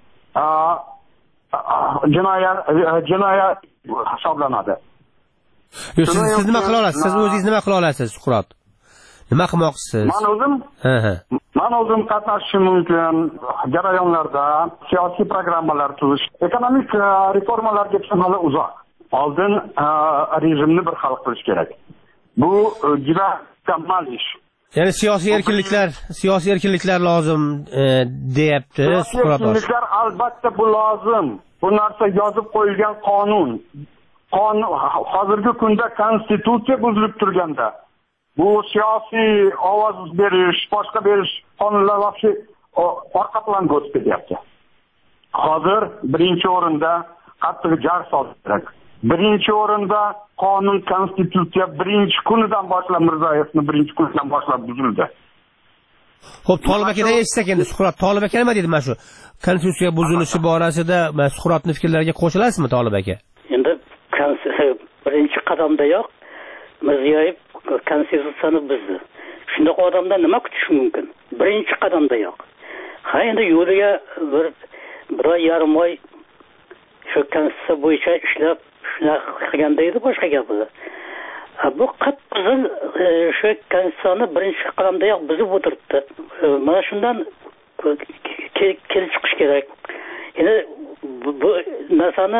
jinoyat hisoblanadi. Siz nima qila olasiz? Siz o'zingiz nima qila olasiz, Suqrot? Nima qilmoqchisiz? Men o'zim qatnashishim mumkin jarayonlarda, siyosiy programmalar tuzish, ekonomik reformalarga hali uzoq. Oldin rejimni bir hal qilish kerak. Bu juda mukammal ish. Ya'ni siyosiy erkinliklar lozim deyapti Suqrot. Erkinliklar albatta bu lozim. Bu narsa yozib qo'yilgan qonun. Hozirgi kunda konstitutsiya buzilib turganda bu siyosiy ovoz berish, boshqa berish qonunlar vaqti orqa planga o'tib ketyapti. Hozir birinchi o'rinda qattiq jar solish kerak. Birinchi o'rinda qonun, konstitutsiya birinchi kunidan boshlab Mirziyoyevning birinchi kunidan boshlab buzildi. Xo'p, Tolibakadan eshitsak endi Suqrot, Tolibaka nima dedi mana shu konstitutsiya buzilishi borasida? Suqrotning fikrlariga qo'shilasizmi Tolibaka? Endi birinchi qadamdayoq Mirziyoyev konstitutsiyani buzdi. Shunday odamdan nima kutish mumkin? Birinchi qadamdayoq. Ha, endi yo'liga bir oy yarim oy shu konstitutsiya bo'yicha ishlab shunaqa qilganda edi, boshqa gap edi. Bu qattiq shu konstitutsiyani birinchi qadamdayoq buzib o'tiribdi. Mana shundan kelib chiqish kerak. Endi bu narsani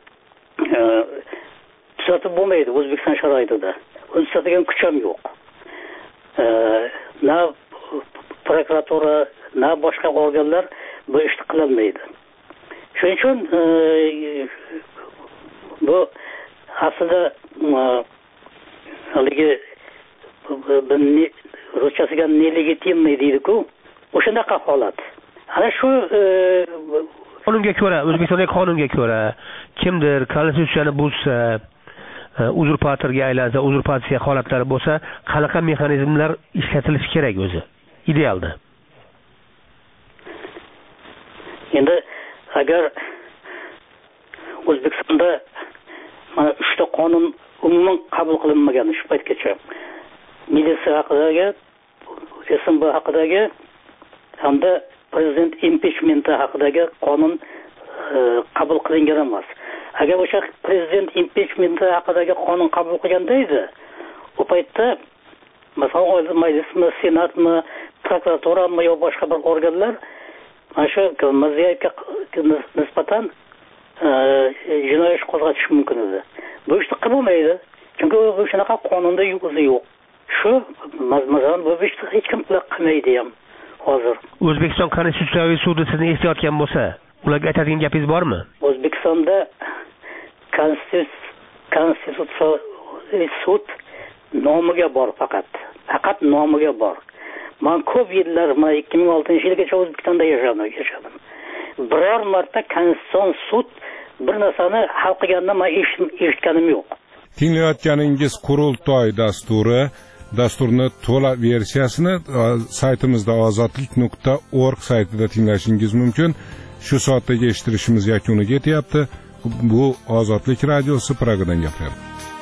tuzatib bo'lmaydi O'zbekiston sharoitida. Uni tuzatadigan kuch ham yo'q. Na prokuratura, na boshqa organlar bu ishni qilolmaydi. Shuning uchun bu aslida haligi ruschasiga nelegitimniy deydi-ku, o'shanaqa holat. Ana shu qonunga ko'ra, O'zbekistondagi qonunga ko'ra kimdir konstitutsiyani buzsa, uzurpatorga aylansa, uzurpatsiya holatlari bo'lsa, qanaqa mexanizmlar ishlatilishi kerak o'zi idealda? Endi agar O'zbekistonda mana 3 ta qonun umuman qabul qilinmagan shu paytgacha, militsiya haqidagi, SMB haqidagi hamda prezident impichmenti haqidagi qonun qabul qilingan emas. Agar o'sha prezident impichmenti haqidagi qonun qabul qilganda edi, u paytda masalan Oliy Majlismi, Senatmi, prokuraturami yo boshqa bir organlar mana shu Mirziyoyevga nisbatan jinoyat qo'zg'atish mumkin edi. Bu ishni qilmaydi. Chunki u shunaqa qonunda o'zi yo'q. Shu masalan bu ishni hech kim qilmaydi ham hozir. O'zbekiston Konstitutsiyaviy sudi sizni eshitayotgan bo'lsa, ularga aytadigan gapingiz bormi? O'zbekistonda Konstitutsiyaviy sud nomiga bor faqat nomiga bor. Men ko'p yillar, 2006-yilgacha O'zbekistonda yashadim. Biror marta konstitutsion sud bir narsani hal qilganini men eshitganim yo'q. Tinglayotganingiz Qurultoy dasturi. Dasturni to'la versiyasini saytimizda ozodlik.org saytida tinglashingiz mumkin. shu soatdagi eshittirishimiz yakuniga yetyapti. Bu Ozodlik radiosi Pragadan gapiryapti.